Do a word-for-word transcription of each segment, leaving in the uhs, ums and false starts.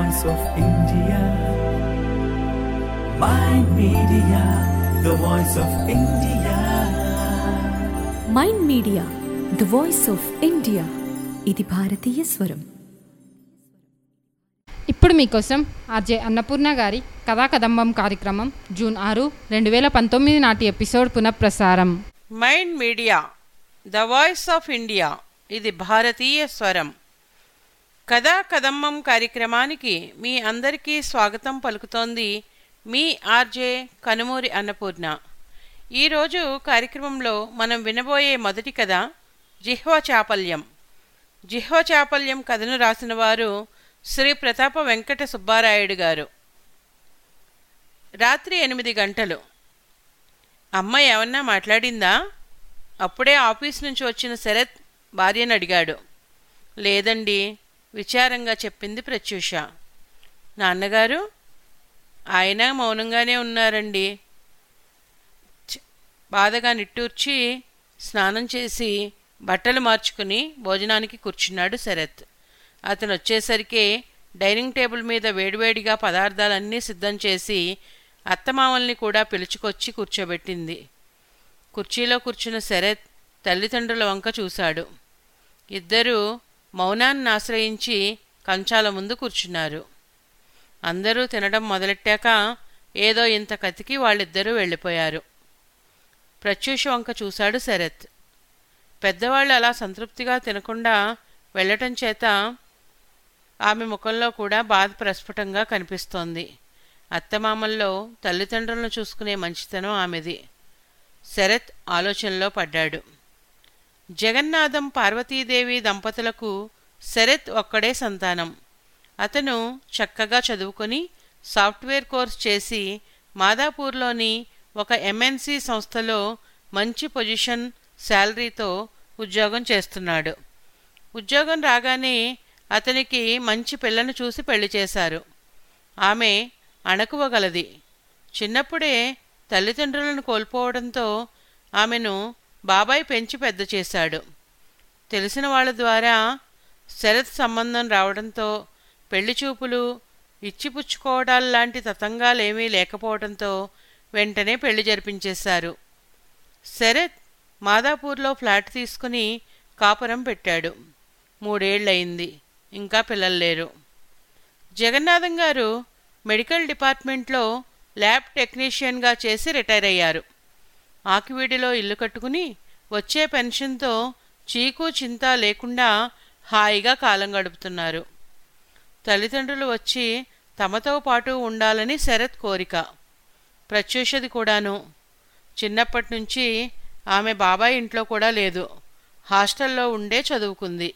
voice of India. Mind Media, the voice of India. Mind Media the voice of India. ఇది భారతీయ స్వరం. ఇప్పుడు మీకోసం ఆర్జే అన్నపూర్ణ గారి కథా కదంబం కార్యక్రమం జూన్ ఆరు రెండు వేల పంతొమ్మిది నాటి ఎపిసోడ్ పునఃప్రసారం. Mind Media the voice of India, ఇది భారతీయ స్వరం. కథా కదంబం కార్యక్రమానికి మీ అందరికీ స్వాగతం పలుకుతోంది మీ ఆర్జే కనుమూరి అన్నపూర్ణ. ఈరోజు కార్యక్రమంలో మనం వినబోయే మొదటి కథ జిహ్వ చాపల్యం. జిహ్వ చాపల్యం కథను రాసిన వారు శ్రీ ప్రతాప వెంకట సుబ్బారాయుడు గారు. రాత్రి ఎనిమిది గంటలు. అమ్మ ఏమన్నా మాట్లాడిందా? అప్పుడే ఆఫీస్ నుంచి వచ్చిన శరత్ భార్యను అడిగాడు. లేదండి, విచారంగా చెప్పింది ప్రత్యూష. నాన్నగారు? ఆయన మౌనంగానే ఉన్నారండి. బాధగా నిట్టూర్చి స్నానం చేసి బట్టలు మార్చుకుని భోజనానికి కూర్చున్నాడు శరత్. అతను వచ్చేసరికి డైనింగ్ టేబుల్ మీద వేడివేడిగా పదార్థాలన్నీ సిద్ధం చేసి అత్తమామల్ని కూడా పిలుచుకొచ్చి కూర్చోబెట్టింది. కుర్చీలో కూర్చున్న శరత్ తల్లిదండ్రుల వంక చూశాడు. ఇద్దరూ మౌనాన్ని ఆశ్రయించి కంచాల ముందు కూర్చున్నారు. అందరూ తినడం మొదలెట్టాక ఏదో ఇంత కతికి వాళ్ళిద్దరూ వెళ్ళిపోయారు. ప్రత్యూష వంక చూశాడు శరత్. పెద్దవాళ్ళు అలా సంతృప్తిగా తినకుండా వెళ్ళటం చేత ఆమె ముఖంలో కూడా బాధ ప్రస్ఫుటంగా కనిపిస్తోంది. అత్తమామల్లో తల్లిదండ్రులను చూసుకునే మంచితనం ఆమెది. శరత్ ఆలోచనలో పడ్డాడు. జగన్నాథం పార్వతీదేవి దంపతులకు శరత్ ఒక్కడే సంతానం. అతను చక్కగా చదువుకొని సాఫ్ట్వేర్ కోర్స్ చేసి మాదాపూర్లోని ఒక ఎంఎన్సి సంస్థలో మంచి పొజిషన్, శాలరీతో ఉద్యోగం చేస్తున్నాడు. ఉద్యోగం రాగానే అతనికి మంచి పిల్లను చూసి పెళ్లి చేశారు. ఆమె అణకువగలది. చిన్నప్పుడే తల్లిదండ్రులను కోల్పోవడంతో ఆమెను బాబాయ్ పెంచి పెద్ద చేశాడు. తెలిసిన వాళ్ళ ద్వారా శరత్ సంబంధం రావడంతో పెళ్లి చూపులు, ఇచ్చిపుచ్చుకోవడాల్లాంటి తతంగాలేమీ లేకపోవడంతో వెంటనే పెళ్లి జరిపించేశారు. శరత్ మాదాపూర్లో ఫ్లాట్ తీసుకుని కాపురం పెట్టాడు. మూడేళ్లయింది. ఇంకా పిల్లలు లేరు. జగన్నాథం గారు మెడికల్ డిపార్ట్మెంట్లో ల్యాబ్ టెక్నీషియన్గా చేసి రిటైర్ అయ్యారు. ఆకివీడిలో ఇల్లు కట్టుకుని వచ్చే పెన్షన్తో చీకు చింత లేకుండా హాయిగా కాలం గడుపుతున్నారు. తల్లిదండ్రులు వచ్చి తమతో పాటు ఉండాలని శరత్ కోరిక. ప్రత్యూషది కూడాను. చిన్నప్పటి నుంచి ఆమె బాబాయ్ ఇంట్లో కూడా లేదు. హాస్టల్లో ఉండే చదువుకుంది.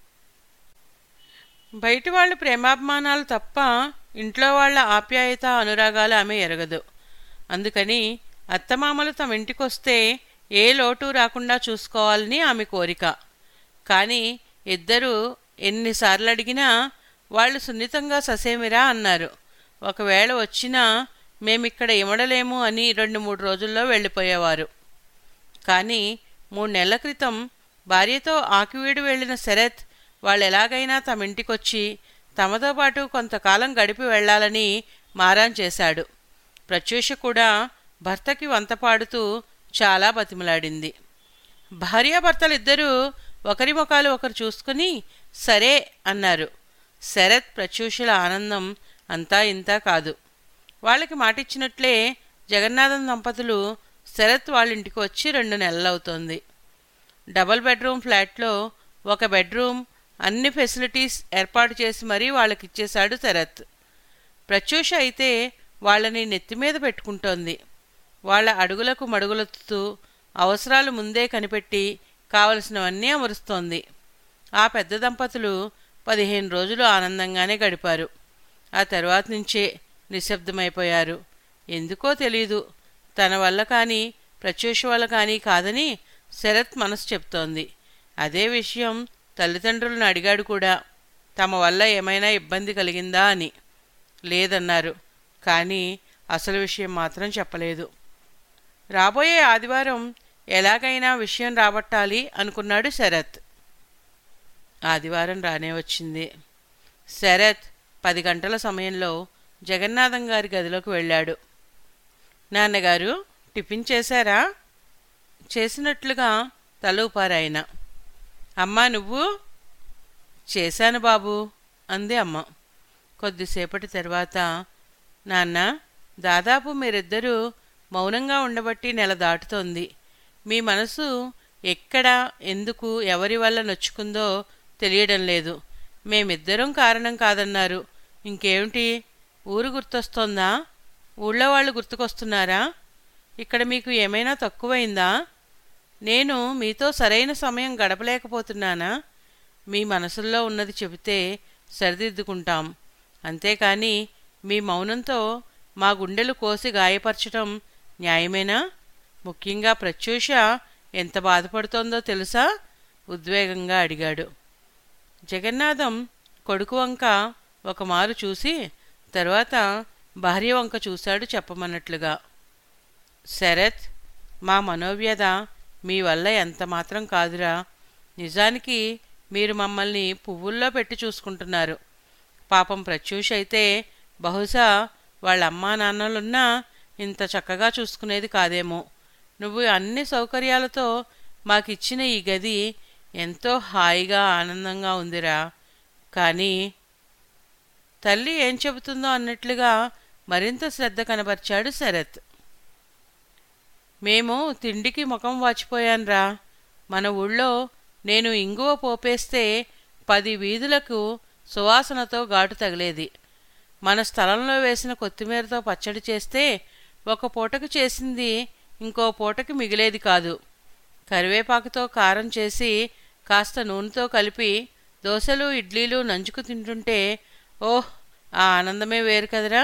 బయటి వాళ్ళ ప్రేమాభిమానాలు తప్ప ఇంట్లో వాళ్ల ఆప్యాయత, అనురాగాలు ఆమె ఎరగదు. అందుకని అత్తమామలు తమ ఇంటికొస్తే ఏ లోటు రాకుండా చూసుకోవాలని ఆమె కోరిక. కానీ ఇద్దరూ ఎన్నిసార్లు అడిగినా వాళ్ళు సున్నితంగా ససేమిరా అన్నారు. ఒకవేళ వచ్చినా మేమిక్కడ ఇమడలేము అని రెండు మూడు రోజుల్లో వెళ్ళిపోయేవారు. కానీ మూడు నెలల క్రితం భార్యతో ఆకివీడు వెళ్లిన శరత్ వాళ్ళు ఎలాగైనా తమ ఇంటికొచ్చి తమతో పాటు కొంతకాలం గడిపి వెళ్లాలని మారాన్ చేశాడు. ప్రత్యూష కూడా భర్తకి వంతపాడుతూ చాలా బతిమలాడింది. భార్యాభర్తలిద్దరూ ఒకరి ముఖాలు ఒకరు చూసుకుని సరే అన్నారు. శరత్ ప్రత్యూషల ఆనందం అంతా ఇంతా కాదు. వాళ్ళకి మాటిచ్చినట్లే జగన్నాథం దంపతులు శరత్ వాళ్ళింటికి వచ్చి రెండు నెలలవుతోంది. డబుల్ బెడ్రూమ్ ఫ్లాట్లో ఒక బెడ్రూమ్, అన్ని ఫెసిలిటీస్ ఏర్పాటు చేసి మరీ వాళ్ళకిచ్చేశాడు శరత్. ప్రత్యూష అయితే వాళ్ళని నెత్తిమీద పెట్టుకుంటోంది. వాళ్ళ అడుగులకు మడుగులెత్తుతూ అవసరాలు ముందే కనిపెట్టి కావలసినవన్నీ అమరుస్తోంది. ఆ పెద్ద దంపతులు పదిహేను రోజులు ఆనందంగానే గడిపారు. ఆ తర్వాత నుంచే నిశ్శబ్దమైపోయారు. ఎందుకో తెలీదు, తన వల్ల కానీ ప్రత్యూష వల్ల కానీ కాదని శరత్ మనసు చెప్తోంది. అదే విషయం తల్లిదండ్రులను అడిగాడు కూడా, తమ వల్ల ఏమైనా ఇబ్బంది కలిగిందా అని. లేదన్నారు. కానీ అసలు విషయం మాత్రం చెప్పలేదు. రాబోయే ఆదివారం ఎలాగైనా విషయం రాబట్టాలి అనుకున్నాడు శరత్. ఆదివారం రానే వచ్చింది. శరత్ పది గంటల సమయంలో జగన్నాథం గారి గదిలోకి వెళ్ళాడు. నాన్నగారు, టిఫిన్ చేశారా? చేసినట్లుగా తల ఊపారాయన. అమ్మా, నువ్వు? చేశాను బాబు అంది అమ్మ. కొద్దిసేపటి తర్వాత, నాన్న, దాదాపు మీరిద్దరూ మౌనంగా ఉండబట్టి నెల దాటుతోంది. మీ మనసు ఎక్కడ, ఎందుకు, ఎవరి వల్ల నొచ్చుకుందో తెలియడం లేదు. మేమిద్దరం కారణం కాదన్నారు. ఇంకేమిటి? ఊరు గుర్తొస్తోందా? ఊళ్ళో వాళ్ళు గుర్తుకొస్తున్నారా? ఇక్కడ మీకు ఏమైనా తక్కువైందా? నేను మీతో సరైన సమయం గడపలేకపోతున్నానా? మీ మనసుల్లో ఉన్నది చెబితే సరిదిద్దుకుంటాం. అంతేకాని మీ మౌనంతో మా గుండెలు కోసి గాయపరచటం న్యాయమేనా? ముఖ్యంగా ప్రత్యూష ఎంత బాధపడుతోందో తెలుసా? ఉద్వేగంగా అడిగాడు. జగన్నాథం కొడుకు వంక ఒకమారు చూసి తర్వాత భార్య వంక చూశాడు చెప్పమన్నట్లుగా. శరత్, మా మనోవ్యధ మీ వల్ల ఎంత మాత్రం కాదురా. నిజానికి మీరు మమ్మల్ని పువ్వుల్లో పెట్టి చూసుకుంటున్నారు. పాపం ప్రత్యూష అయితే బహుశా వాళ్ళ అమ్మా నాన్నలున్నా ఇంత చక్కగా చూసుకునేది కాదేమో. నువ్వు అన్ని సౌకర్యాలతో మాకిచ్చిన ఈ గది ఎంతో హాయిగా ఆనందంగా ఉందిరా. కానీ తల్లి ఏం చెబుతుందో అన్నట్లుగా మరింత శ్రద్ధ కనబర్చాడు శరత్. మేము తిండికి ముఖం వాచిపోయాన్రా. మన ఊళ్ళో నేను ఇంగువ పోపేస్తే పది వీధులకు సువాసనతో ఘాటు తగిలేది. మన స్థలంలో వేసిన కొత్తిమీరతో పచ్చడి చేస్తే ఒక పూటకు చేసింది ఇంకో పూటకి మిగిలేది కాదు. కరివేపాకుతో కారం చేసి కాస్త నూనెతో కలిపి దోశలు ఇడ్లీలు నంచుకు తింటుంటే ఓహ్, ఆ ఆనందమే వేరు కదరా.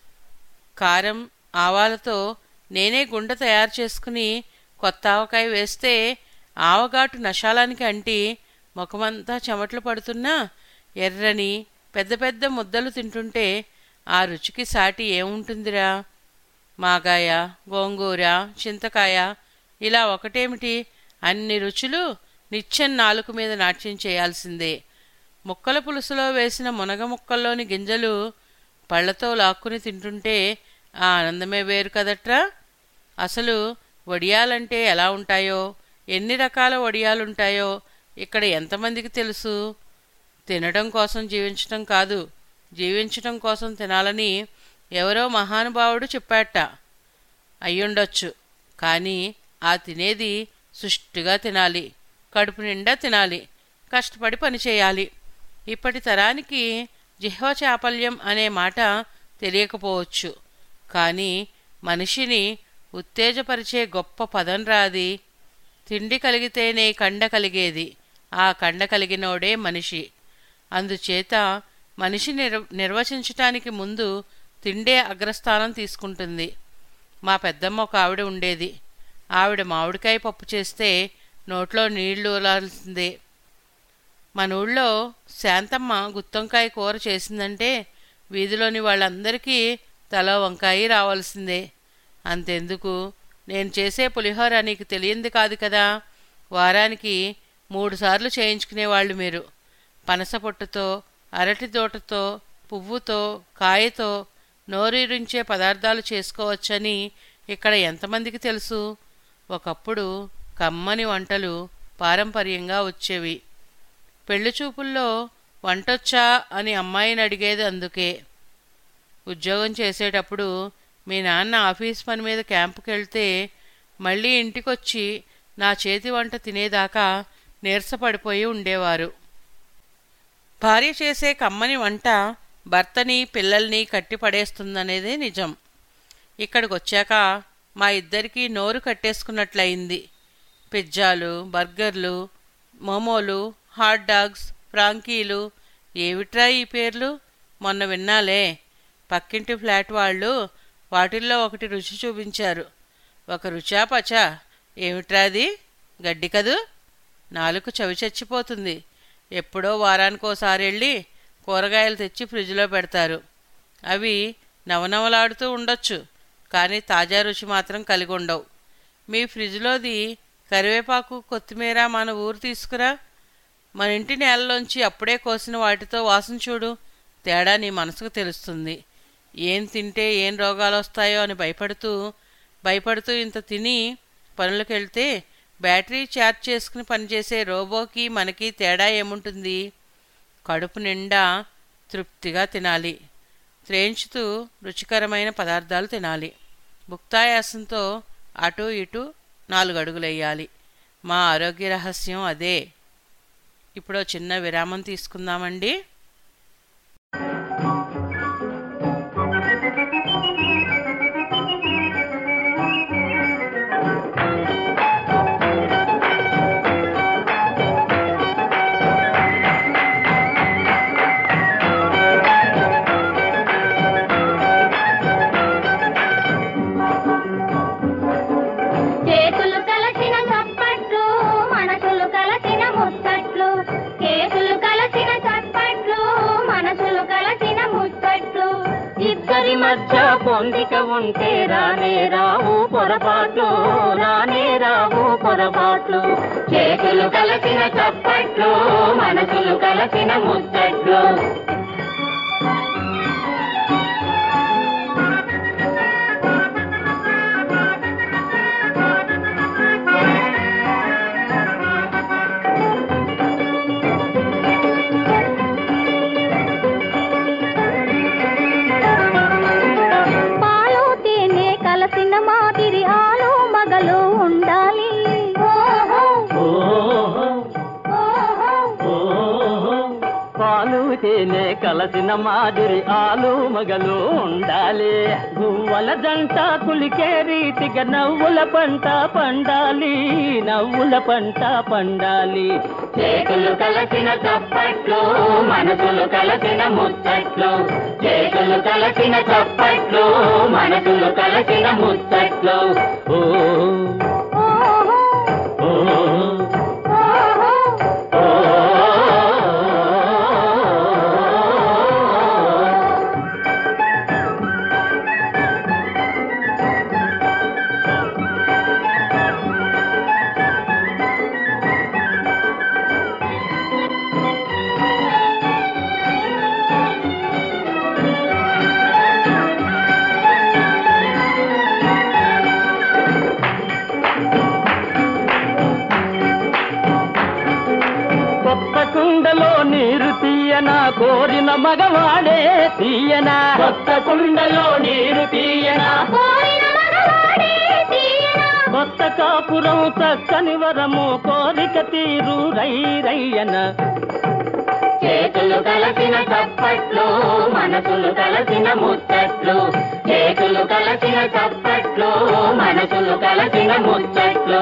కారం ఆవాలతో నేనే గుండె తయారు చేసుకుని కొత్త ఆవకాయ వేస్తే ఆవగాటు నషాలానికి అంటి ముఖమంతా చెమట్లు పడుతున్నా ఎర్రని పెద్ద పెద్ద ముద్దలు తింటుంటే ఆ రుచికి సాటి ఏముంటుందిరా. మాగాయ, గోంగూర, చింతకాయ ఇలా ఒకటేమిటి, అన్ని రుచులు నిత్యం నాలుక మీద నాట్యం చేయాల్సిందే. ముక్కల పులుసులో వేసిన మునగ ముక్కల్లోని గింజలు పళ్లతో లాక్కుని తింటుంటే ఆ ఆనందమే వేరు కదట్రా. అసలు వడియాలంటే ఎలా ఉంటాయో, ఎన్ని రకాల వడియాలుంటాయో ఇక్కడ ఎంతమందికి తెలుసు? తినడం కోసం జీవించటం కాదు, జీవించటం కోసం తినాలని ఎవరో మహానుభావుడు చెప్పాట. అయ్యుండొచ్చు. కానీ ఆ తినేది సుష్టిగా తినాలి, కడుపు నిండా తినాలి, కష్టపడి పనిచేయాలి. ఇప్పటి తరానికి జిహ్వ చాపల్యం అనే మాట తెలియకపోవచ్చు. కానీ మనిషిని ఉత్తేజపరిచే గొప్ప పదం రాది. తిండి కలిగితేనే కండ కలిగేది, ఆ కండ కలిగినోడే మనిషి. అందుచేత మనిషి నిర్ నిర్వచించటానికి ముందు తిండే అగ్రస్థానం తీసుకుంటుంది. మా పెద్దమ్మ ఒక ఆవిడ ఉండేది. ఆవిడ మామిడికాయ పప్పు చేస్తే నోట్లో నీళ్లు ఊరాల్సిందే. మన ఊళ్ళో శాంతమ్మ గుత్తొంకాయ కూర చేసిందంటే వీధిలోని వాళ్ళందరికీ తల వంకాయ రావాల్సిందే. అంతెందుకు, నేను చేసే పులిహోర నీకు తెలియంది కాదు కదా. వారానికి మూడుసార్లు చేయించుకునేవాళ్ళు మీరు. పనస పొట్టుతో, అరటి తోటతో, పువ్వుతో, కాయతో నోరూరించే పదార్థాలు చేసుకోవచ్చని ఇక్కడ ఎంతమందికి తెలుసు? ఒకప్పుడు కమ్మని వంటలు పారంపర్యంగా వచ్చేవి. పెళ్లిచూపుల్లో వంటొచ్చా అని అమ్మాయిని అడిగేది అందుకే. ఉద్యోగం చేసేటప్పుడు మీ నాన్న ఆఫీస్ పని మీద క్యాంపుకెళ్తే మళ్ళీ ఇంటికొచ్చి నా చేతి వంట తినేదాకా నీరసపడిపోయి ఉండేవారు. భార్య చేసే కమ్మని వంట భర్తని పిల్లల్ని కట్టిపడేస్తుందనేదే నిజం. ఇక్కడికొచ్చాక మా ఇద్దరికీ నోరు కట్టేసుకున్నట్లయింది. పిజ్జాలు, బర్గర్లు, మోమోలు, హాట్ డాగ్స్, ఫ్రాంకీలు, ఏమిట్రా ఈ పేర్లు? మొన్న విన్నాలే, పక్కింటి ఫ్లాట్ వాళ్ళు వాటిల్లో ఒకటి రుచి చూపించారు. ఒక రుచా పచా, ఏమిట్రాది? గడ్డి కదూ, నాలుగు చవి చచ్చిపోతుంది. ఎప్పుడో వారానికోసారి వెళ్ళి కూరగాయలు తెచ్చి ఫ్రిడ్జ్లో పెడతారు. అవి నవనవలాడుతూ ఉండొచ్చు, కానీ తాజా రుచి మాత్రం కలిగి ఉండవు. మీ ఫ్రిడ్జ్లోది కరివేపాకు, కొత్తిమీర మన ఊరు తీసుకురా. మన ఇంటి నేలలోంచి అప్పుడే కోసిన వాటితో వాసన చూడు, తేడా నీ మనసుకు తెలుస్తుంది. ఏం తింటే ఏం రోగాలు వస్తాయో అని భయపడుతూ భయపడుతూ ఇంత తిని పనులకు వెళ్తే బ్యాటరీ ఛార్జ్ చేసుకుని పనిచేసే రోబోకి మనకి తేడా ఏముంటుంది? కడుపు నిండా తృప్తిగా తినాలి, త్రేంచుతూ రుచికరమైన పదార్థాలు తినాలి, భుక్తాయాసంతో అటు ఇటు నాలుగు అడుగులెయ్యాలి. మా ఆరోగ్య రహస్యం అదే. ఇప్పుడు చిన్న విరామం తీసుకుందామండి. మధ్య పొందిక ఉంటే రానే రావు పొరపాట్లు, రానే రావు పొరపాట్లు. చేతులు కలిసిన చప్పట్లు, మనసులు కలిసిన ముచ్చట్లు. తేనె కలసిన మాదిరి ఆలు మగలు ఉండాలి. గువ్వల జంట కులికే రీతిగా నవ్వుల పంట పండాలి, నవ్వుల పంట పండాలి. చేతులు కలసిన చప్పట్లు, మనసులు కలసిన ముచ్చట్లు. చేతులు కలసిన చప్పట్లు, మనసులు కలసిన ముచ్చట్లు. ఓ కుండలో నీరు తీయనా కోరిన మగవాడే తీయనా, కొత్త కుండలో నీరు తీయనా కొత్త కాపురం చక్కని వరము కోరిక తీరు రై రయ్యన. చేతులు కలసిన చప్పట్లు, మనసులు కలసిన ముచ్చట్లు. చేతులు కలసిన చప్పట్లు, మనసులు కలసిన ముచ్చట్లు.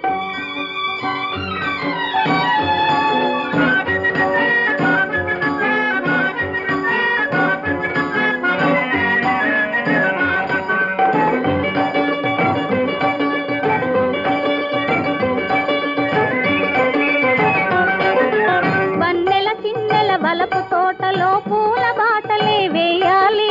వలపు తోటలో పూల బాటలే వేయాలి.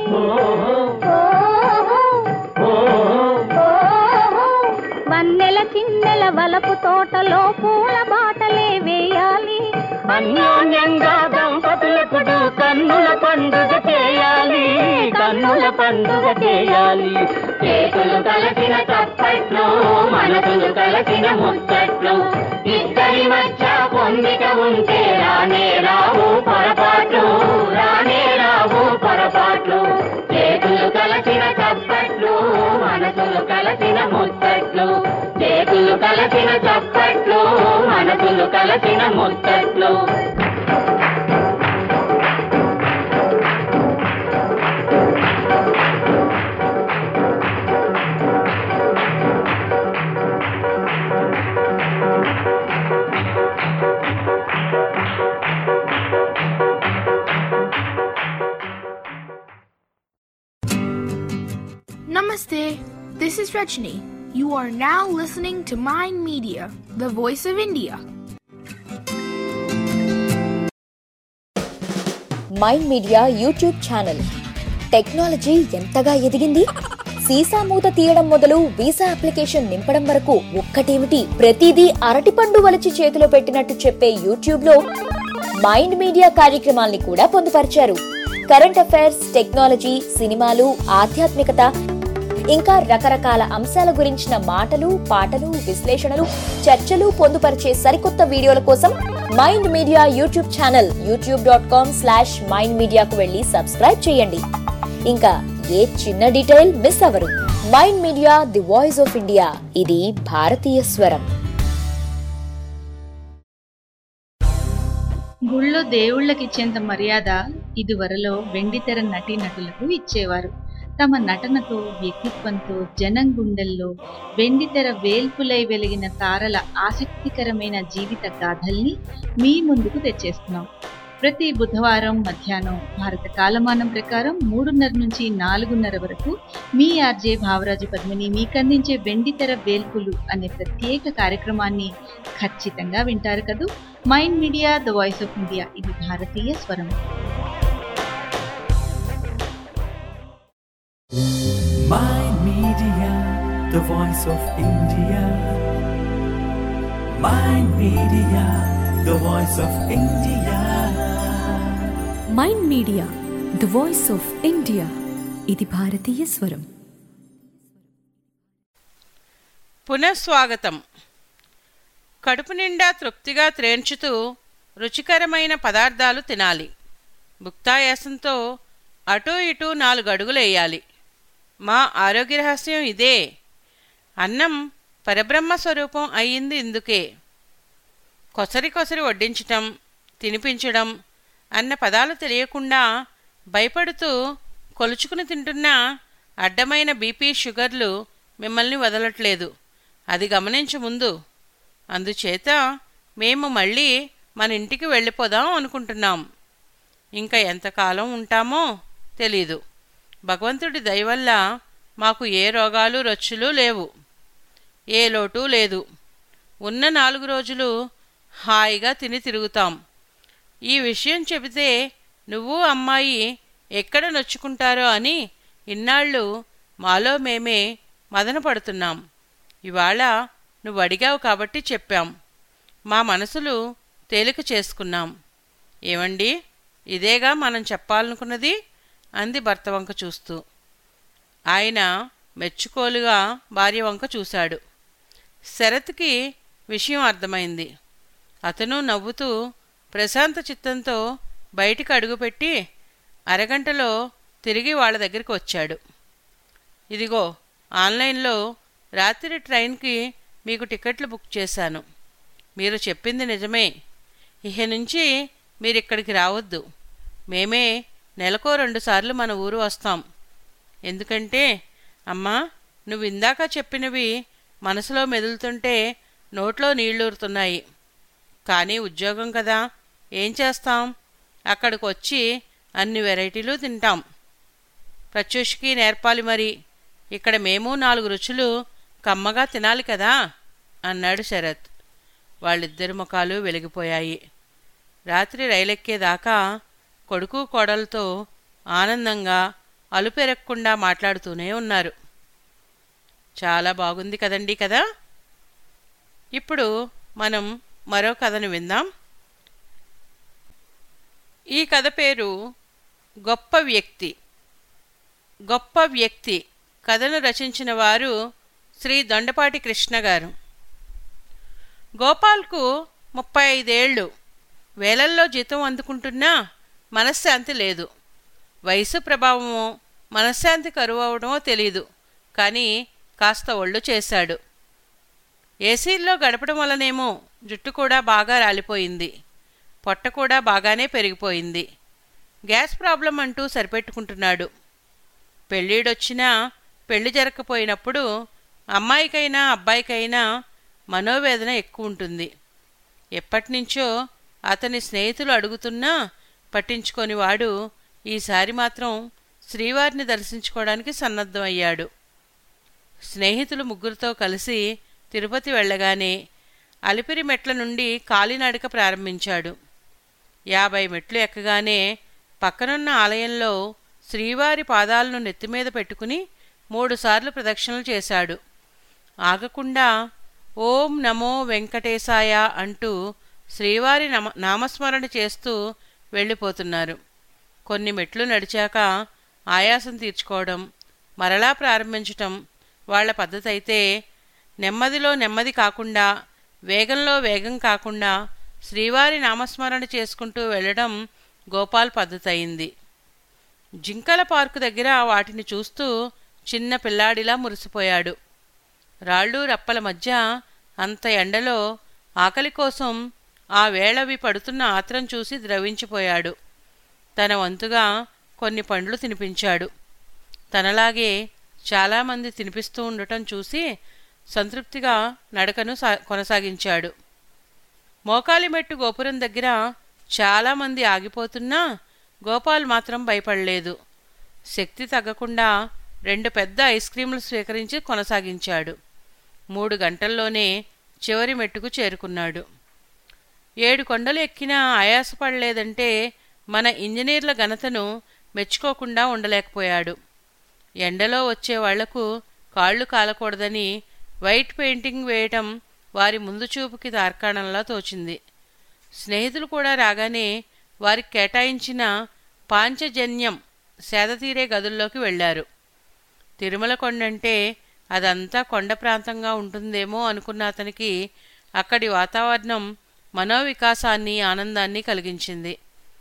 వన్నెల చిన్నెల వలపు తోటలో పూల బాటలే వేయాలి. అన్యోన్యంగా దంపతులకు కన్నుల పండుగ చేయాలి, కన్నుల పండుగ చేయాలి. చేతులు కలసిన చప్పట్లు, మనసులు కలసిన ముచ్చట్లు. ఇద్దరి మధ్య పొందిక ఉంటే రానే రావు పొరపాట్లు, రానే రావు పొరపాట్లు. చేతులు కలసిన చప్పట్లు, మనసులు కలసిన ముచ్చట్లు. చేతులు కలసిన చప్పట్లు, మనసులు కలసిన ముచ్చట్లు. Namaste, this is Rajni. You are now listening to Mind Media, the voice of India. Mind Media YouTube channel. Technology ఎంతగా ఎదిగింది? సీసా మూత తీయడం మొదలు వీసా అప్లికేషన్ నింపడం వరకు ఒక్కటేమిటి, ప్రతిదీ అరటిపండు వలిచి చేతిలో పెట్టినట్టు చెప్పే యూట్యూబ్ లో మైండ్ మీడియా కార్యక్రమాల్ని కూడా పొందుపరిచారు. కరెంట్ అఫైర్స్, టెక్నాలజీ, సినిమాలు, ఆధ్యాత్మికత ఇంకా రకరకాల అంశాల గురించిన మాటలు, పాటలు, విశ్లేషణలు, చర్చలు పొందుపరిచే సరికొత్త వీడియోల కోసం Mind Media YouTube channel YouTube dot com slash Mind మీడియాకు వెళ్లి సబ్స్క్రైబ్ చేయండి. ఇంకా ఏ చిన్న డీటెయిల్ మిస్ అవ్వరు. Mind Media, the voice of India. ఇది భారతీయ స్వరం. గుళ్ళో దేవుళ్ళకిచ్చేంత మర్యాద ఇదివరలో వెండితెర నటీ నటులకు ఇచ్చేవారు. తమ నటనతో, వ్యక్తిత్వంతో జనం గుండెల్లో వెండితెర వేల్పులై వెలిగిన తారల ఆసక్తికరమైన జీవిత గాథల్ని మీ ముందుకు తెచ్చేస్తున్నాం. ప్రతి బుధవారం మధ్యాహ్నం భారత కాలమానం ప్రకారం మూడున్నర నుంచి నాలుగున్నర వరకు మీ ఆర్జే భావరాజు పద్మిని మీకందించే వెండితెర వేల్పులు అనే ప్రత్యేక కార్యక్రమాన్ని ఖచ్చితంగా వింటారు కదూ. Mind Media, the voice of India. ఇది భారతీయ స్వరం. Mind Media, the voice of India. Mind Media, the voice of India. Mind Media, the voice of India. ఇది భారతీయ స్వరం. పునఃస్వాగతం. కడుపు నిండా తృప్తిగా త్రేంచుతూ రుచికరమైన పదార్థాలు తినాలి. భుక్తాయాసంతో అటూ ఇటూ నాలుగు అడుగులు వేయాలి. మా ఆరోగ్య రహస్యం ఇదే. అన్నం పరబ్రహ్మ స్వరూపం అయ్యింది ఇందుకే. కొసరి కొసరి వడ్డించటం, తినిపించడం అన్న పదాలు తెలియకుండా భయపడుతూ కొలుచుకుని తింటున్న అడ్డమైన బీపీ, షుగర్లు మిమ్మల్ని వదలట్లేదు. అది గమనించు ముందు. అందుచేత మేము మళ్ళీ మన ఇంటికి వెళ్ళిపోదాం అనుకుంటున్నాం. ఇంకా ఎంతకాలం ఉంటామో తెలీదు. భగవంతుడి దయవల్ల మాకు ఏ రోగాలు రొచ్చులు లేవు, ఏ లోటు లేదు. ఉన్న నాలుగు రోజులు హాయిగా తిని తిరుగుతాం. ఈ విషయం చెబితే నువ్వు అమ్మాయి ఎక్కడ నొచ్చుకుంటారో అని ఇన్నాళ్ళు మాలో మేమే మదన పడుతున్నాం. ఇవాళ నువ్వు అడిగావు కాబట్టి చెప్పాం. మా మనసులు తేలిక చేసుకున్నాం. ఏమండి, ఇదేగా మనం చెప్పాలనుకున్నది అంది భర్త వంక చూస్తూ. ఆయన మెచ్చుకోలుగా భార్య వంక చూశాడు. శరత్కి విషయం అర్థమైంది. అతను నవ్వుతూ ప్రశాంత చిత్తంతో బయటికి అడుగుపెట్టి అరగంటలో తిరిగి వాళ్ళ దగ్గరికి వచ్చాడు. ఇదిగో ఆన్లైన్లో రాత్రి ట్రైన్కి మీకు టికెట్లు బుక్ చేశాను. మీరు చెప్పింది నిజమే. ఇహ నుంచి మీరిక్కడికి రావద్దు. మేమే నెలకో రెండుసార్లు మన ఊరు వస్తాం. ఎందుకంటే అమ్మా, నువ్వు ఇందాక చెప్పినవి మనసులో మెదులుతుంటే నోట్లో నీళ్లూరుతున్నాయి. కానీ ఉద్యోగం కదా, ఏం చేస్తాం? అక్కడికి వచ్చి అన్ని వెరైటీలు తింటాం. ప్రత్యూష్కి నేర్పాలి మరి. ఇక్కడ మేము నాలుగు రుచులు కమ్మగా తినాలి కదా అన్నాడు శరత్. వాళ్ళిద్దరి ముఖాలు వెలిగిపోయాయి. రాత్రి రైలెక్కేదాకా కొడుకు కోడలతో ఆనందంగా అలుపెరక్కుండా మాట్లాడుతూనే ఉన్నారు. చాలా బాగుంది కదండి కదా. ఇప్పుడు మనం మరో కథను విందాం. ఈ కథ పేరు గొప్ప వ్యక్తి. గొప్ప వ్యక్తి కథను రచించిన వారు శ్రీ దొండపాటి కృష్ణ గారు. గోపాల్కు ముప్పై ఐదేళ్లు. వేలల్లో జీతం అందుకుంటున్నా మనశ్శాంతి లేదు. వయసు ప్రభావమో మనశ్శాంతి కరువు అవడమో తెలీదు. కానీ కాస్త ఒళ్ళు చేశాడు. ఏసీల్లో గడపడం వల్లనేమో జుట్టు కూడా బాగా రాలిపోయింది. పొట్ట కూడా బాగానే పెరిగిపోయింది. గ్యాస్ ప్రాబ్లం అంటూ సరిపెట్టుకుంటున్నాడు. పెళ్ళిడొచ్చినా పెళ్లి జరగకపోయినప్పుడు అమ్మాయికైనా అబ్బాయికైనా మనోవేదన ఎక్కువ ఉంటుంది. ఎప్పటినుంచో అతని స్నేహితులు అడుగుతున్నా పట్టించుకొని వాడు ఈసారి మాత్రం శ్రీవారిని దర్శించుకోవడానికి సన్నద్ధమయ్యాడు. స్నేహితులు ముగ్గురితో కలిసి తిరుపతి వెళ్ళగానే అలిపిరి మెట్ల నుండి కాలినడక ప్రారంభించాడు. యాభై మెట్లు ఎక్కగానే పక్కనున్న ఆలయంలో శ్రీవారి పాదాలను నెత్తిమీద పెట్టుకుని మూడుసార్లు ప్రదక్షిణలు చేశాడు. ఆగకుండా ఓం నమో వెంకటేశాయ అంటూ శ్రీవారి నమ నామస్మరణ చేస్తూ వెళ్ళిపోతున్నారు. కొన్ని మెట్లు నడిచాక ఆయాసం తీర్చుకోవడం, మరలా ప్రారంభించటం వాళ్ల పద్ధతి అయితే, నెమ్మదిలో నెమ్మది కాకుండా, వేగంలో వేగం కాకుండా శ్రీవారి నామస్మరణ చేసుకుంటూ వెళ్ళడం గోపాల్ పద్ధతి అయింది. జింకల పార్కు దగ్గర వాటిని చూస్తూ చిన్న పిల్లాడిలా మురిసిపోయాడు. రాళ్ళు రప్పల మధ్య అంత ఎండలో ఆకలి కోసం ఆ వేళవి పడుతున్న ఆత్రం చూసి ద్రవించిపోయాడు. తన వంతుగా కొన్ని పండ్లు తినిపించాడు. తనలాగే చాలామంది తినిపిస్తూ ఉండటం చూసి సంతృప్తిగా నడకను సా కొనసాగించాడు. మోకాలిమెట్టు గోపురం దగ్గర చాలామంది ఆగిపోతున్నా గోపాల్ మాత్రం భయపడలేదు. శక్తి తగ్గకుండా రెండు పెద్ద ఐస్ క్రీంలు స్వీకరించి కొనసాగించాడు. మూడు గంటల్లోనే చివరి మెట్టుకు చేరుకున్నాడు. ఏడు కొండలు ఎక్కినా ఆయాసపడలేదంటే మన ఇంజనీర్ల ఘనతను మెచ్చుకోకుండా ఉండలేకపోయాడు. ఎండలో వచ్చే వాళ్లకు కాళ్ళు కాలకూడదని వైట్ పెయింటింగ్ వేయటం వారి ముందు చూపుకి తార్కాణంలా తోచింది. స్నేహితులు కూడా రాగానే వారికి కేటాయించిన పాంచజన్యం సేదతీరే గదుల్లోకి వెళ్లారు. తిరుమల కొండంటే అదంతా కొండ ప్రాంతంగా ఉంటుందేమో అనుకున్న అతనికి అక్కడి వాతావరణం మనోవికాసాన్ని, ఆనందాన్ని కలిగించింది.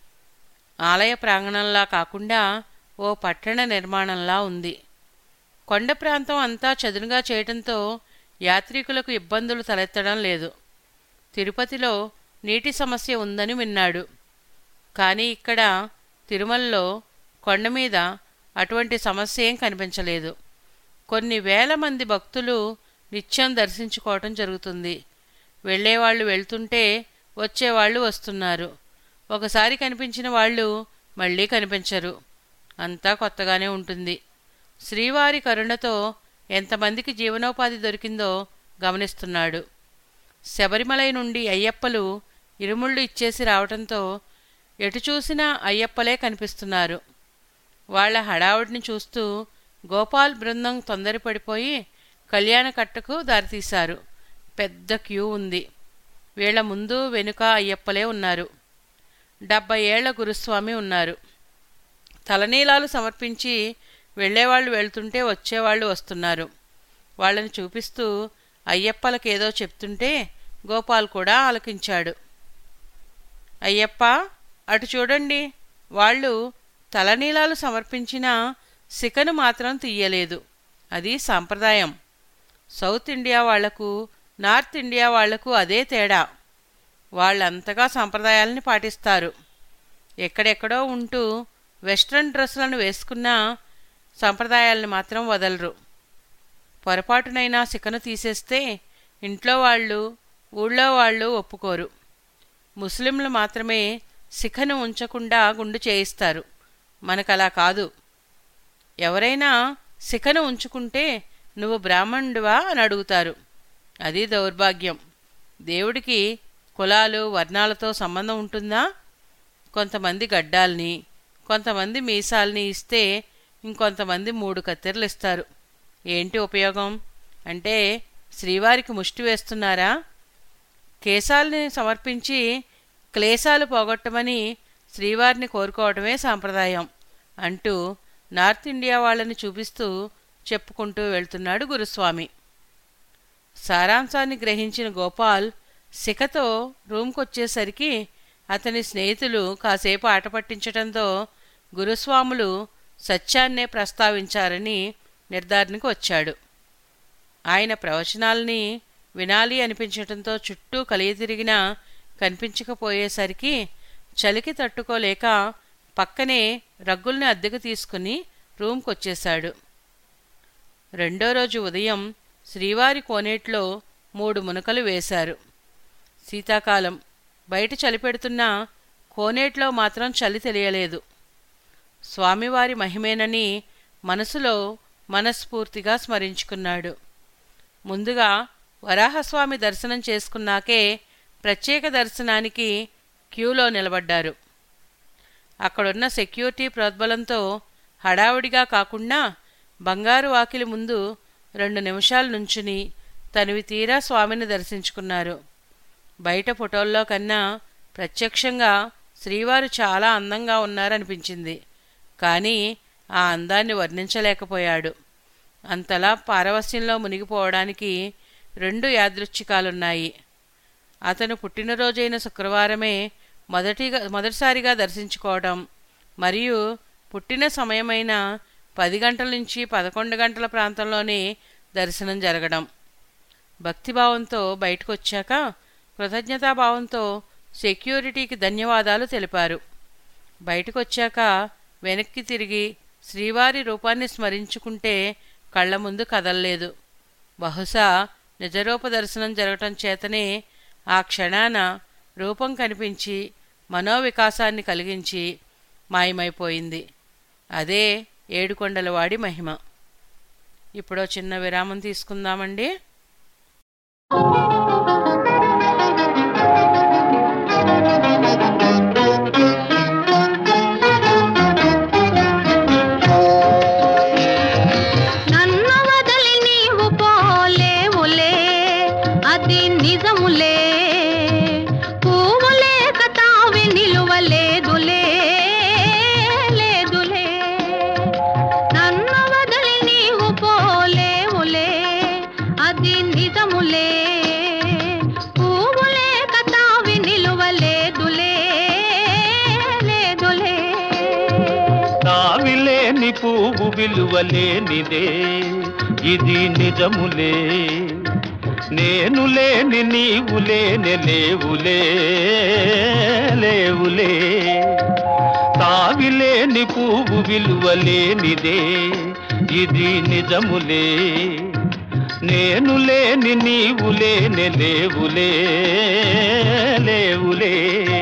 ఆలయ ప్రాంగణంలా కాకుండా ఓ పట్టణ నిర్మాణంలా ఉంది. కొండ ప్రాంతం అంతా చదునుగా చేయటంతో యాత్రికులకు ఇబ్బందులు తలెత్తడం లేదు. తిరుపతిలో నీటి సమస్య ఉందని విన్నాడు. కానీ ఇక్కడ తిరుమలలో కొండమీద అటువంటి సమస్య ఏం కనిపించలేదు. కొన్ని వేల మంది భక్తులు నిత్యం దర్శించుకోవటం జరుగుతుంది. వెళ్ళేవాళ్లు వెళ్తుంటే వచ్చేవాళ్లు వస్తున్నారు. ఒకసారి కనిపించిన వాళ్ళు మళ్ళీ కనిపించరు. అంతా కొత్తగానే ఉంటుంది. శ్రీవారి కరుణతో ఎంతమందికి జీవనోపాధి దొరికిందో గమనిస్తున్నాడు. శబరిమలై నుండి అయ్యప్పలు ఇరుముళ్ళు ఇచ్చేసి రావటంతో ఎటు చూసినా అయ్యప్పలే కనిపిస్తున్నారు. వాళ్ల హడావుడిని చూస్తూ గోపాల్ బృందం తొందరపడిపోయి కళ్యాణకట్టకు దారితీశారు. పెద్ద క్యూ ఉంది. వీళ్ల ముందు వెనుక అయ్యప్పలే ఉన్నారు. డెబ్బై ఏళ్ల గురుస్వామి ఉన్నారు. తలనీలాలు సమర్పించి వెళ్లేవాళ్లు వెళ్తుంటే వచ్చేవాళ్లు వస్తున్నారు. వాళ్ళని చూపిస్తూ అయ్యప్పలకేదో చెప్తుంటే గోపాల్ కూడా ఆలకించాడు. అయ్యప్ప, అటు చూడండి, వాళ్ళు తలనీలాలు సమర్పించిన శిఖను మాత్రం తీయలేదు. అది సాంప్రదాయం. సౌత్ ఇండియా వాళ్లకు, నార్త్ ఇండియా వాళ్లకు అదే తేడా. వాళ్ళంతగా సంప్రదాయాలని పాటిస్తారు. ఎక్కడెక్కడో ఉంటూ వెస్ట్రన్ డ్రెస్సులను వేసుకున్నా సంప్రదాయాలను మాత్రం వదలరు. పొరపాటునైనా శిఖను తీసేస్తే ఇంట్లో వాళ్ళు, ఊళ్ళో వాళ్ళు ఒప్పుకోరు. ముస్లింలు మాత్రమే శిఖను ఉంచకుండా గుండు చేయిస్తారు. మనకలా కాదు. ఎవరైనా శిఖను ఉంచుకుంటే నువ్వు బ్రాహ్మణుడివా అని అడుగుతారు. అది దౌర్భాగ్యం. దేవుడికి కులాలు, వర్ణాలతో సంబంధం ఉంటుందా? కొంతమంది గడ్డాల్ని, కొంతమంది మీసాల్ని ఇస్తే ఇంకొంతమంది మూడు కత్తెరలు ఇస్తారు. ఏంటి ఉపయోగం? అంటే శ్రీవారికి ముష్టి వేస్తున్నారా? కేశాల్ని సమర్పించి క్లేశాలు పోగొట్టమని శ్రీవారిని కోరుకోవటమే సాంప్రదాయం అంటూ నార్త్ ఇండియా వాళ్ళని చూపిస్తూ చెప్పుకుంటూ వెళ్తున్నాడు గురుస్వామి. సారాంశాన్ని గ్రహించిన గోపాల్ శిఖతో రూమ్కొచ్చేసరికి అతని స్నేహితులు కాసేపు ఆట పట్టించటంతో గురుస్వాములు సత్యాన్నే ప్రస్తావించారని నిర్ధారణకు వచ్చాడు. ఆయన ప్రవచనాల్ని వినాలి అనిపించటంతో చుట్టూ కలియతిరిగినా కనిపించకపోయేసరికి చలికి తట్టుకోలేక పక్కనే రగ్గుల్ని అద్దెకు తీసుకుని రూమ్కొచ్చేశాడు. రెండో రోజు ఉదయం శ్రీవారి కోనేట్లో మూడు మునకలు వేశారు. శీతాకాలం, బయట చలిపెడుతున్నా కోనేట్లో మాత్రం చలి తెలియలేదు. స్వామివారి మహిమేనని మనసులో మనస్ఫూర్తిగా స్మరించుకున్నాడు. ముందుగా వరాహస్వామి దర్శనం చేసుకున్నాకే ప్రత్యేక దర్శనానికి క్యూలో నిలబడ్డారు. అక్కడున్న సెక్యూరిటీ ప్రోద్బలంతో హడావుడిగా కాకుండా బంగారు వాకిలి ముందు రెండు నిమిషాలు నుంచుని తనివి తీరా స్వామిని దర్శించుకున్నారు. బయట ఫోటోల్లో కన్నా ప్రత్యక్షంగా శ్రీవారు చాలా అందంగా ఉన్నారనిపించింది. కానీ ఆ అందాన్ని వర్ణించలేకపోయాడు. అంతలా పారవస్యంలో మునిగిపోవడానికి రెండు యాదృచ్ఛికాలున్నాయి. అతను పుట్టినరోజైన శుక్రవారమే మొదటిగా మొదటిసారిగా దర్శించుకోవడం, మరియు పుట్టిన సమయమైన పది గంటల నుంచి పదకొండు గంటల ప్రాంతంలోనే దర్శనం జరగడం. భక్తిభావంతో బయటకు వచ్చాక కృతజ్ఞతాభావంతో సెక్యూరిటీకి ధన్యవాదాలు తెలిపారు. బయటకు వచ్చాక వెనక్కి తిరిగి శ్రీవారి రూపాన్ని స్మరించుకుంటే కళ్ల ముందు కదల్లేదు. బహుశా నిజరూప దర్శనం జరగటం చేతనే ఆ క్షణాన రూపం కనిపించి మనోవికాసాన్ని కలిగించి మాయమైపోయింది. అదే ఏడుకొండలవాడి మహిమ. ఇప్పుడో చిన్న విరామం తీసుకుందామండి. పువ్వు విలువలేనిదే ఇది నిజములే, నేను లేని నీవు లేని లేవులే లేవులే. తావిలేని పువ్వు విలువలేనిదే ఇది నిజములే, నేను లేని నీవు లేని లేవులే లేవులే.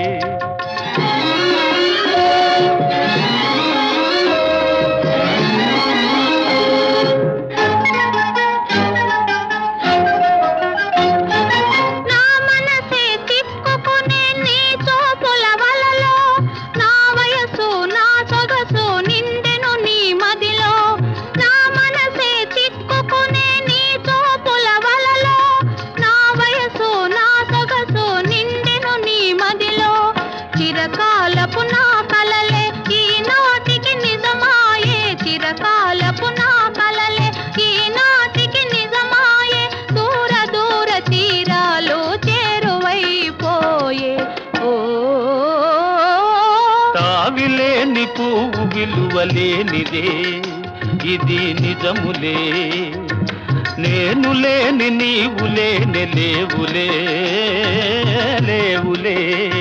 పువ్వు విలువలేనిదే ఇది నిజములే, నేను లేని నీవు లేని లేవులే లేవులే.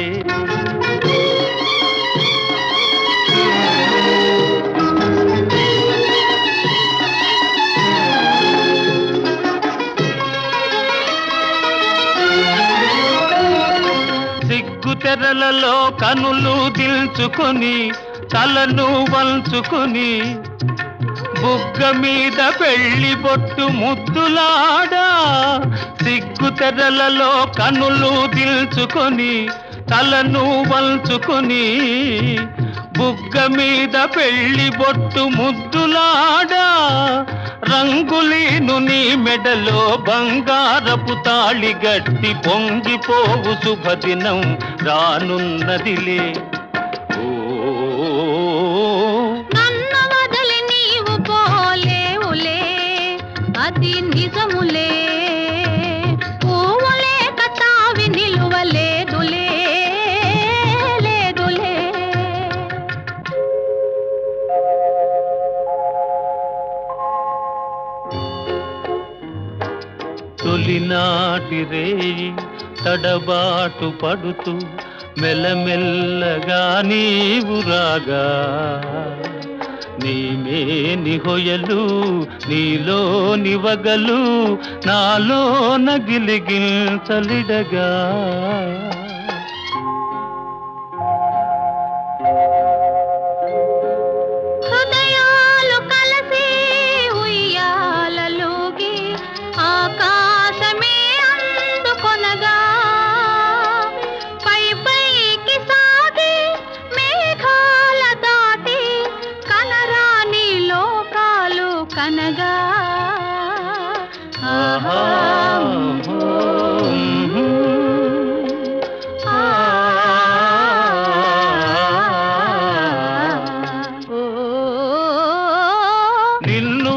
తెరలలో కనులు దిల్చుకొని తలను వంచుకొని బుగ్గ మీద పెళ్లి బొట్టు ముద్దులాడా. సిగ్గు తెరలలో కనులు దిల్చుకొని తలను వంచుకొని బుగ్గ మీద పెళ్లి బొట్టు ముద్దులాడా. రంగులీను నీ మెడలో బంగారపు తాళి గట్టి పొంగిపోవు శుభదినం రానున్నదిలే. నన్ను వదిలి నీవు పోలేవులే అది నిజములే, పువ్వులే కతావి నిలువలేదులే లేదులే. తొలినాటి రేయి తడబాటు పడుతూ మెల్లమెల్లగా నీవు రాగా, నీమేని హొయలు నీలో నివగలు నాలో నగిలిగించలిడగా. హృదయాలు కలిసి ఉయ్యాలలోగి ఆకాశమే అందుకొనగా, పై పైకి సాగి మేఘాల దాటి కనరాని లోకాలు కనగా. ఆహా ఆ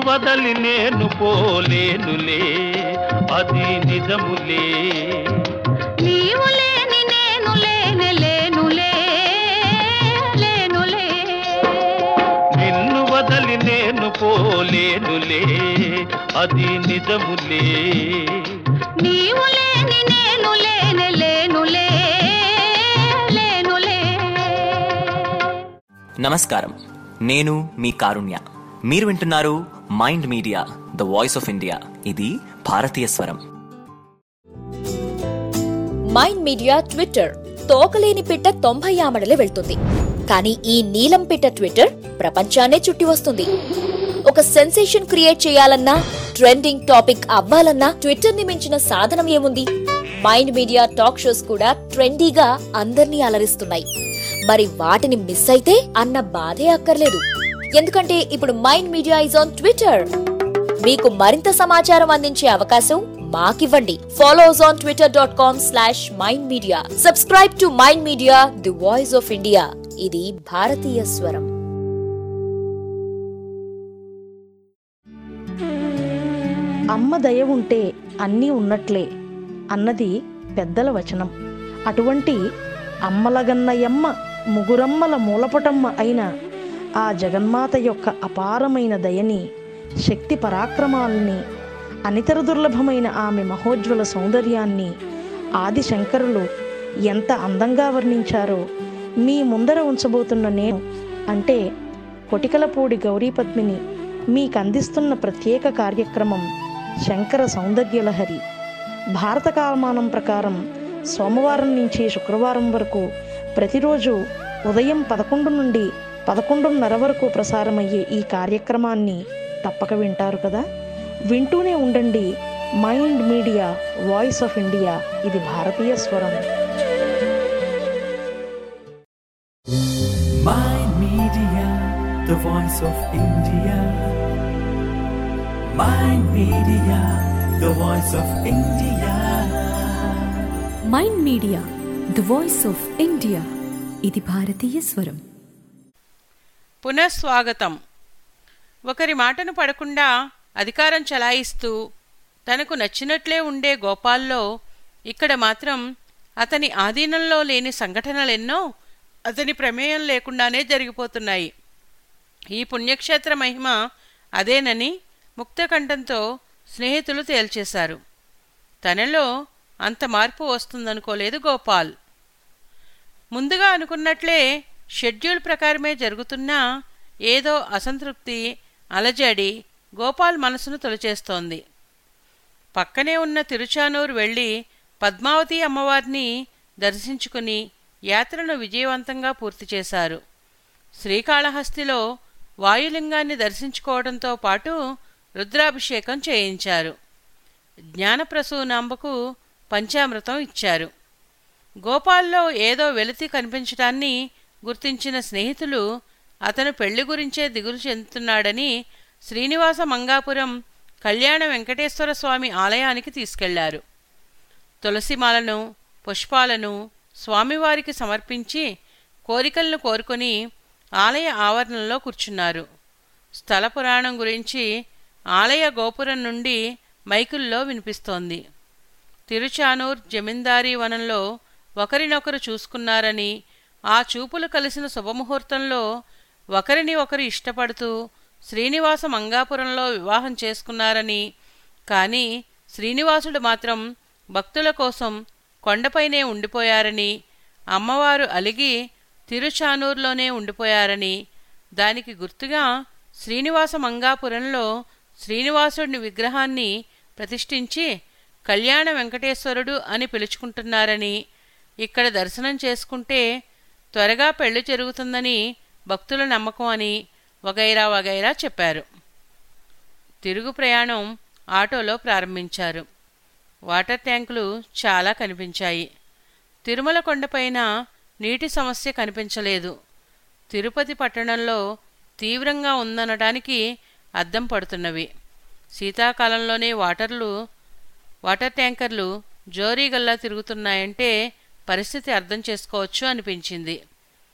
వదలి నేను పోలేనులే, అది నిజములే. నీవు లేని నేను లేనే లేనులే, లేనులే. నిన్ను వదలి నేను పోలేనులే, అది నిజములే. నీవు లేని నేను లేనే లేనులే, లేనులే. నమస్కారం, నేను మీ కారుణ్య. మీరు వింటున్నారు Mind Media, the voice of India. ఇది భారతీయ స్వరం. Mind media Twitter. తోకలేని పిట్ట తొంభై ఆమడలే వెళ్తుంది, కానీ ఈ నీలం పిట్ట ట్విట్టర్ ప్రపంచాన్నే చుట్టి వస్తుంది. ఒక సెన్సేషన్ క్రియేట్ చేయాలన్నా, ట్రెండింగ్ టాపిక్ అవ్వాలన్నా ట్విట్టర్ ని మించిన సాధనం ఏముంది? మైండ్ మీడియా టాక్ షోస్ కూడా ట్రెండీగా అందర్నీ అలరిస్తున్నాయి. మరి వాటిని మిస్ అయితే అన్న బాధే అక్కర్లేదు, ఎందుకంటే ఇప్పుడు Mind Media is on Twitter. మీకు మరింత సమాచారం అందించే అవకాశం మాకివ్వండి. Follow us on Twitter dot com slash Mind Media. Subscribe to Mind Media, the voice of India. ఇది భారతీయ స్వరం. అమ్మ దయ ఉంటే అన్నీ ఉన్నట్లే అన్నది పెద్దల వచనం. అటువంటి అమ్మలగన్నయమ్మ, ముగురమ్మల మూలపటమ్మ అయిన ఆ జగన్మాత యొక్క అపారమైన దయని, శక్తి పరాక్రమాలని, అనితర దుర్లభమైన ఆమె మహోజ్వల సౌందర్యాన్ని ఆది శంకరులు ఎంత అందంగా వర్ణించారో మీ ముందర ఉంచబోతున్న నేను, అంటే కొటికలపూడి గౌరీపద్మిని, మీకు అందిస్తున్న ప్రత్యేక కార్యక్రమం శంకర సౌందర్యలహరి. భారత కాలమానం ప్రకారం సోమవారం నుంచి శుక్రవారం వరకు ప్రతిరోజు ఉదయం పదకొండు నుండి పదకొండున్నర వరకు ప్రసారమయ్యే ఈ కార్యక్రమాన్ని తప్పక వింటారు కదా. వింటూనే ఉండండి Mind Media, voice of India. ఇది భారతీయ స్వరం. Mind Media, the voice of India. Mind Media, the voice of India. Mind Media, the voice of India. ఇది భారతీయ స్వరం. పునఃస్వాగతం. ఒకరి మాటను పడకుండా అధికారం చలాయిస్తూ తనకు నచ్చినట్లే ఉండే గోపాల్లో ఇక్కడ మాత్రం అతని ఆధీనంలో లేని సంఘటనలెన్నో అతని ప్రమేయం లేకుండానే జరిగిపోతున్నాయి. ఈ పుణ్యక్షేత్ర మహిమ అదేనని ముక్తకంఠంతో స్నేహితులు తేల్చేశారు. తనలో అంత మార్పు వస్తుందనుకోలేదు గోపాల్. ముందుగా అనుకున్నట్లే షెడ్యూల్ ప్రకారమే జరుగుతున్నా ఏదో అసంతృప్తి, అలజడి గోపాల్ మనసును తొలిచేస్తోంది. పక్కనే ఉన్న తిరుచానూరు వెళ్ళి పద్మావతి అమ్మవారిని దర్శించుకుని యాత్రను విజయవంతంగా పూర్తి చేశారు. శ్రీకాళహస్తిలో వాయులింగాన్ని దర్శించుకోవడంతో పాటు రుద్రాభిషేకం చేయించారు. జ్ఞానప్రసూనాంబకు పంచామృతం ఇచ్చారు. గోపాల్లో ఏదో వెలితి కనిపించడాన్ని గుర్తించిన స్నేహితులు అతను పెళ్లి గురించే దిగులు చెందుతున్నాడని శ్రీనివాస మంగాపురం కళ్యాణ వెంకటేశ్వర స్వామి ఆలయానికి తీసుకెళ్లారు. తులసిమాలను, పుష్పాలను స్వామివారికి సమర్పించి కోరికలను కోరుకొని ఆలయ ఆవరణలో కూర్చున్నారు. స్థల పురాణం గురించి ఆలయ గోపురం నుండి మైకుల్లో వినిపిస్తోంది. తిరుచానూర్ జమీందారీ వనంలో ఒకరినొకరు చూసుకున్నారని, ఆ చూపులు కలిసిన శుభముహూర్తంలో ఒకరిని ఒకరు ఇష్టపడుతూ శ్రీనివాస మంగాపురంలో వివాహం చేసుకున్నారని, కానీ శ్రీనివాసుడు మాత్రం భక్తుల కోసం కొండపైనే ఉండిపోయారని, అమ్మవారు అలిగి తిరుచానూర్లోనే ఉండిపోయారని, దానికి గుర్తుగా శ్రీనివాస మంగాపురంలో శ్రీనివాసుడిని విగ్రహాన్ని ప్రతిష్ఠించి కళ్యాణ వెంకటేశ్వరుడు అని పిలుచుకుంటున్నారని, ఇక్కడ దర్శనం చేసుకుంటే త్వరగా పెళ్లి జరుగుతుందని భక్తుల నమ్మకం అని వగైరా వగైరా చెప్పారు. తిరుగు ప్రయాణం ఆటోలో ప్రారంభించారు. వాటర్ ట్యాంకులు చాలా కనిపించాయి. తిరుమల కొండపైన నీటి సమస్య కనిపించలేదు. తిరుపతి పట్టణంలో తీవ్రంగా ఉందనడానికి అద్దం పడుతున్నవి. శీతాకాలంలోనే వాటర్లు వాటర్ ట్యాంకర్లు జోరీగల్లా తిరుగుతున్నాయంటే పరిస్థితి అర్థం చేసుకోవచ్చు అనిపించింది.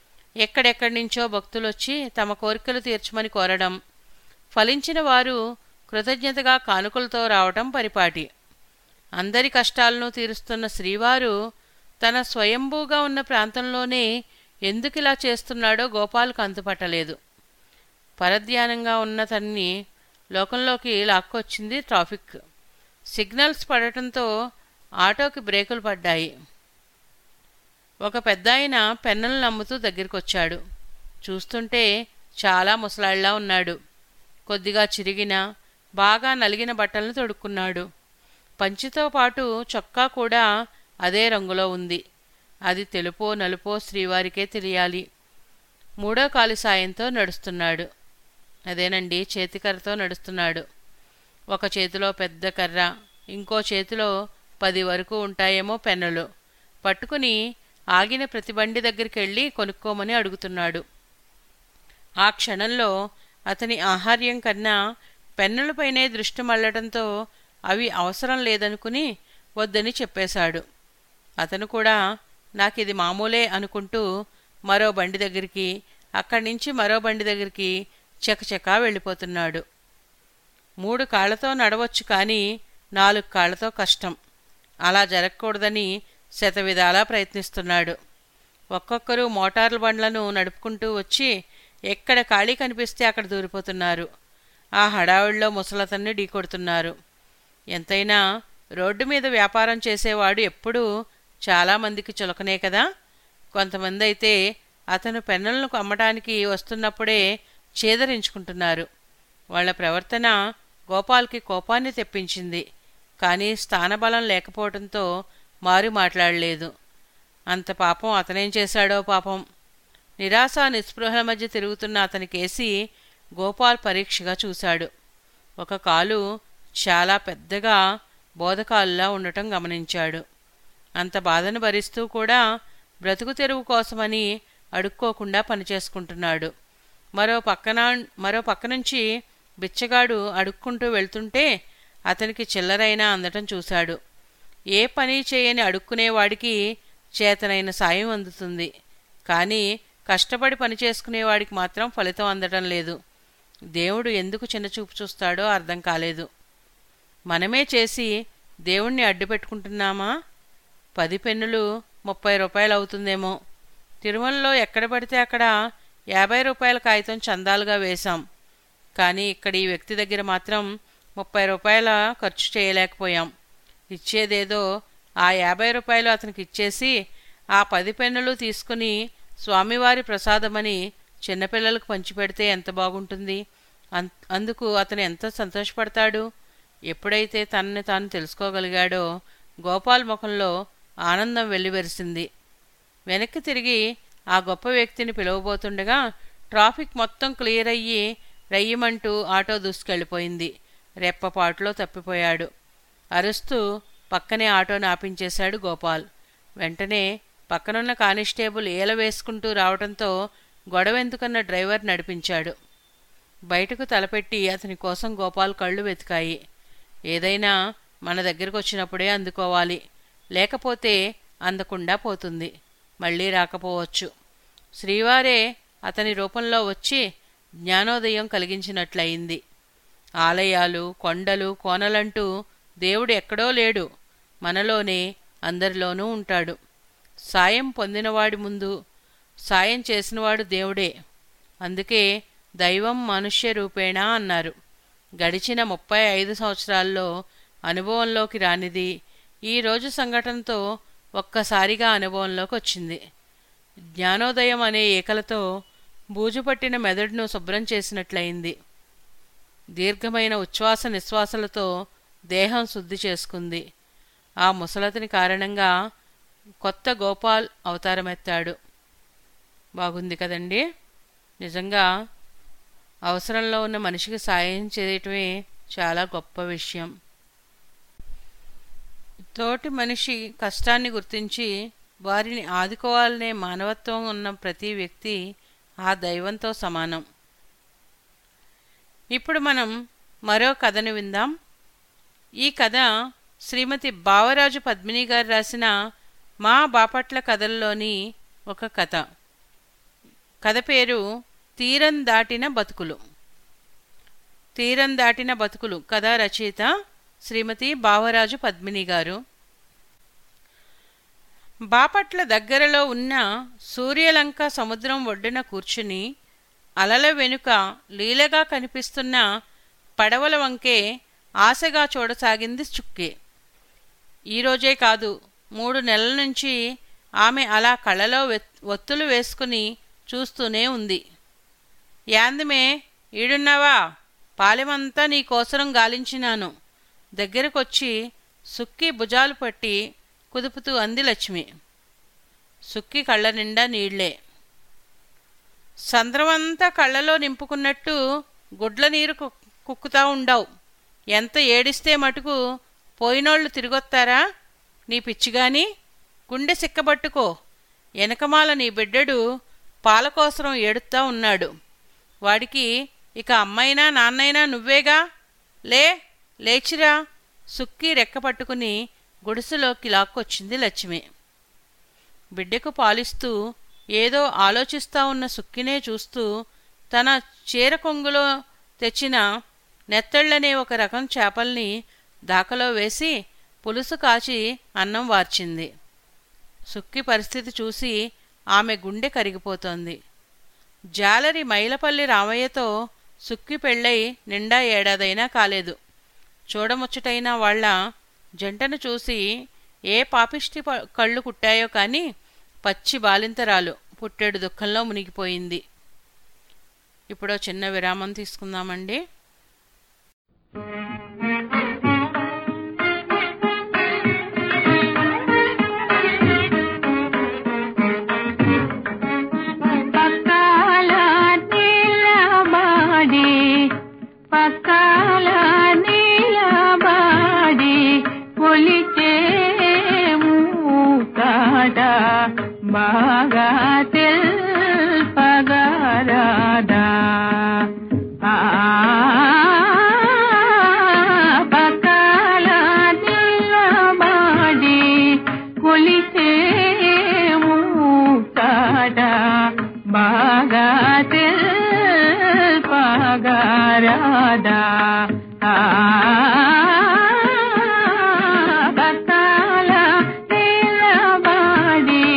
ఎక్కడెక్కడి నుంచో భక్తులొచ్చి తమ కోరికలు తీర్చమని కోరడం, ఫలించిన వారు కృతజ్ఞతగా కానుకలతో రావటం పరిపాటి. అందరి కష్టాలను తీరుస్తున్న శ్రీవారు తన స్వయంభూగా ఉన్న ప్రాంతంలోనే ఎందుకిలా చేస్తున్నాడో గోపాల్కు అంతుపట్టలేదు. పరధ్యానంగా ఉన్న తన్ని లోకంలోకి లాక్కొచ్చింది ట్రాఫిక్. సిగ్నల్స్ పడటంతో ఆటోకి బ్రేకులు పడ్డాయి. ఒక పెద్దాయన పెన్నులను అమ్ముతూ దగ్గరికొచ్చాడు. చూస్తుంటే చాలా ముసలాళ్లా ఉన్నాడు. కొద్దిగా చిరిగిన బాగా నలిగిన బట్టలను తొడుక్కున్నాడు. పంచితో పాటు చొక్కా కూడా అదే రంగులో ఉంది. అది తెలుపో నలుపో శ్రీవారికే తెలియాలి. మూడో కాలి సాయంతో నడుస్తున్నాడు. అదేనండి, చేతికర్రతో నడుస్తున్నాడు. ఒక చేతిలో పెద్ద కర్ర, ఇంకో చేతిలో పది వరకు ఉంటాయేమో పెన్నులు పట్టుకుని ఆగిన ప్రతి బండి దగ్గరికి వెళ్ళి కొనుక్కోమని అడుగుతున్నాడు. ఆ క్షణంలో అతని ఆహార్యం కన్నా పెన్నులపైనే దృష్టి మళ్లటంతో అవి అవసరం లేదనుకుని వద్దని చెప్పేశాడు. అతను కూడా నాకిది మామూలే అనుకుంటూ మరో బండి దగ్గరికి, అక్కడి నుంచి మరో బండి దగ్గరికి చకచకా వెళ్ళిపోతున్నాడు. మూడు కాళ్లతో నడవచ్చు కానీ నాలుగు కాళ్లతో కష్టం. అలా జరగకూడదని శతవిధాలా ప్రయత్నిస్తున్నాడు. ఒక్కొక్కరు మోటార్ల బండ్లను నడుపుకుంటూ వచ్చి ఎక్కడ ఖాళీ కనిపిస్తే అక్కడ దూరిపోతున్నారు. ఆ హడావిడిలో ముసలతన్ని ఢీకొడుతున్నారు. ఎంతైనా రోడ్డు మీద వ్యాపారం చేసేవాడు ఎప్పుడూ చాలామందికి చులకనే కదా. కొంతమంది అయితే అతను పెన్నులను అమ్మటానికి వస్తున్నప్పుడే చేదరించుకుంటున్నారు. వాళ్ల ప్రవర్తన గోపాల్కి కోపాన్ని తెప్పించింది. కానీ స్థానబలం లేకపోవడంతో మారు మాట్లాడలేదు. అంత పాపం అతనేం చేశాడో పాపం. నిరాశ నిస్పృహల మధ్య తిరుగుతున్న అతనికేసి గోపాల్ పరీక్షగా చూశాడు. ఒక కాలు చాలా పెద్దగా బోధకాలులా ఉండటం గమనించాడు. అంత బాధను భరిస్తూ కూడా బ్రతుకు తెరువు కోసమని అడుక్కోకుండా పనిచేసుకుంటున్నాడు. మరో పక్కన మరో పక్క నుంచి బిచ్చగాడు అడుక్కుంటూ వెళ్తుంటే అతనికి చిల్లరైనా అందటం చూశాడు. ఏ పని చేయని అడుక్కునేవాడికి చేతనైన సాయం అందుతుంది, కానీ కష్టపడి పనిచేసుకునేవాడికి మాత్రం ఫలితం అందటం లేదు. దేవుడు ఎందుకు చిన్నచూపు చూస్తాడో అర్థం కాలేదు. మనమే చేసి దేవుణ్ణి అడ్డు పెట్టుకుంటున్నామా? పది పెన్నులు ముప్పై రూపాయలు అవుతుందేమో. తిరుమలలో ఎక్కడ పడితే అక్కడ యాభై రూపాయల కాగితం చందాలుగా వేశాం. కానీ ఇక్కడ ఈ వ్యక్తి దగ్గర మాత్రం ముప్పై రూపాయల ఖర్చు చేయలేకపోయాం. ఇచ్చేదేదో ఆ యాభై రూపాయలు అతనికి ఇచ్చేసి ఆ పది పెన్నులు తీసుకుని స్వామివారి ప్రసాదమని చిన్నపిల్లలకు పంచిపెడితే ఎంత బాగుంటుంది. అం అందుకు అతను ఎంత సంతోషపడతాడు. ఎప్పుడైతే తనని తాను తెలుసుకోగలిగాడో గోపాల్ ముఖంలో ఆనందం వెల్లివెరిసింది. వెనక్కి తిరిగి ఆ గొప్ప వ్యక్తిని పిలవబోతుండగా ట్రాఫిక్ మొత్తం క్లియర్ అయ్యి రయ్యమంటూ ఆటో దూసుకెళ్ళిపోయింది. రెప్పపాటులో తప్పిపోయాడు. అరుస్తూ పక్కనే ఆటోను ఆపించేశాడు గోపాల్. వెంటనే పక్కనున్న కానిస్టేబుల్ ఏల వేసుకుంటూ రావడంతో గొడవెందుకన్న డ్రైవర్ నడిపించాడు. బయటకు తలపెట్టి అతని కోసం గోపాల్ కళ్ళు వెతికాయి. ఏదైనా మన దగ్గరకు వచ్చినప్పుడే అందుకోవాలి, లేకపోతే అందకుండా పోతుంది, మళ్ళీ రాకపోవచ్చు. శ్రీవారే అతని రూపంలో వచ్చి జ్ఞానోదయం కలిగించినట్లయింది. ఆలయాలు, కొండలు, కోనలంటూ దేవుడు ఎక్కడో లేడు, మనలోనే అందరిలోనూ ఉంటాడు. సాయం పొందినవాడి ముందు సాయం చేసినవాడు దేవుడే. అందుకే దైవం మనుష్య రూపేణా అన్నారు. గడిచిన ముప్పై ఐదు సంవత్సరాల్లో అనుభవంలోకి రానిది ఈరోజు సంఘటనతో ఒక్కసారిగా అనుభవంలోకి వచ్చింది. జ్ఞానోదయం అనే ఏకలతో బూజుపట్టిన మెదడును శుభ్రం చేసినట్లయింది. దీర్ఘమైన ఉచ్ఛ్వాస నిశ్వాసలతో దేహం శుద్ధి చేసుకుంది. ఆ ముసలతని కారణంగా కొత్త గోపాల్ అవతారమెత్తాడు. బాగుంది కదండి. నిజంగా అవసరంలో ఉన్న మనిషికి సాయం చేయటమే చాలా గొప్ప విషయం. తోటి మనిషి కష్టాన్ని గుర్తించి వారిని ఆదుకోవాలనే మానవత్వం ఉన్న ప్రతి వ్యక్తి ఆ దైవంతో సమానం. ఇప్పుడు మనం మరో కథను విందాం. ఈ కథ శ్రీమతి బావరాజు పద్మిని గారు రాసిన మా బాపట్ల కథల్లోని ఒక కథ. కథ పేరు తీరం దాటిన బతుకులు. తీరం దాటిన బతుకులు కథా రచయిత శ్రీమతి బావరాజు పద్మిని గారు. బాపట్ల దగ్గరలో ఉన్న సూర్యలంక సముద్రం ఒడ్డున కూర్చుని అలల వెనుక లీలగా కనిపిస్తున్న పడవల వంకే ఆశగా చూడసాగింది చుక్కి. ఈరోజే కాదు, మూడు నెలల నుంచి ఆమె అలా కళ్ళలో ఒత్తులు వేసుకుని చూస్తూనే ఉంది. యాందిమే, ఈడున్నావా? పాలెమంతా నీకోసరం గాలించినాను. దగ్గరకొచ్చి సుక్కి భుజాలు పట్టి కుదుపుతూ అంది లక్ష్మి. సుక్కి కళ్ళ నిండా నీళ్లే. సంద్రమంతా కళ్ళలో నింపుకున్నట్టు గుడ్ల నీరు కుక్కుతా ఉండవు. ఎంత ఏడిస్తే మటుకు పోయినోళ్ళు తిరిగొత్తారా? నీ పిచ్చిగాని గుండె సిక్కబట్టుకో. వెనకమాల నీ బిడ్డడు పాలకోసరం ఏడుస్తా ఉన్నాడు. వాడికి ఇక అమ్మైనా నాన్నైనా నువ్వేగా. లే లేచిరా. సుక్కి రెక్క పట్టుకుని గుడిసెలోకి లాక్కొచ్చింది లక్ష్మి. బిడ్డకు పాలిస్తూ ఏదో ఆలోచిస్తా ఉన్న సుక్కినే చూస్తూ తన చీర కొంగులో తెచ్చిన నెత్తళ్ళనే ఒక రకం చేపల్ని దాకలో వేసి పులుసు కాచి అన్నం వార్చింది. సుక్కి పరిస్థితి చూసి ఆమె గుండె కరిగిపోతోంది. జాలరి మైలపల్లి రామయ్యతో సుక్కి పెళ్ళై నిండా ఏడాదైనా కాలేదు. చూడముచ్చటైన వాళ్ల జంటను చూసి ఏ పాపిష్టి కళ్ళు కుట్టాయో కాని పచ్చి బాలింతరాలు పుట్టెడు దుఃఖంలో మునిగిపోయింది. ఇప్పుడో చిన్న విరామం తీసుకుందామండి. పక్కల నీలబడి కొలిచే మూకాట బాగా తెల్పగరాదా. పక్కల నీలబడి కొలిచే మూకాట బాగా తెల్పగరాదా. బతాల నిలబడి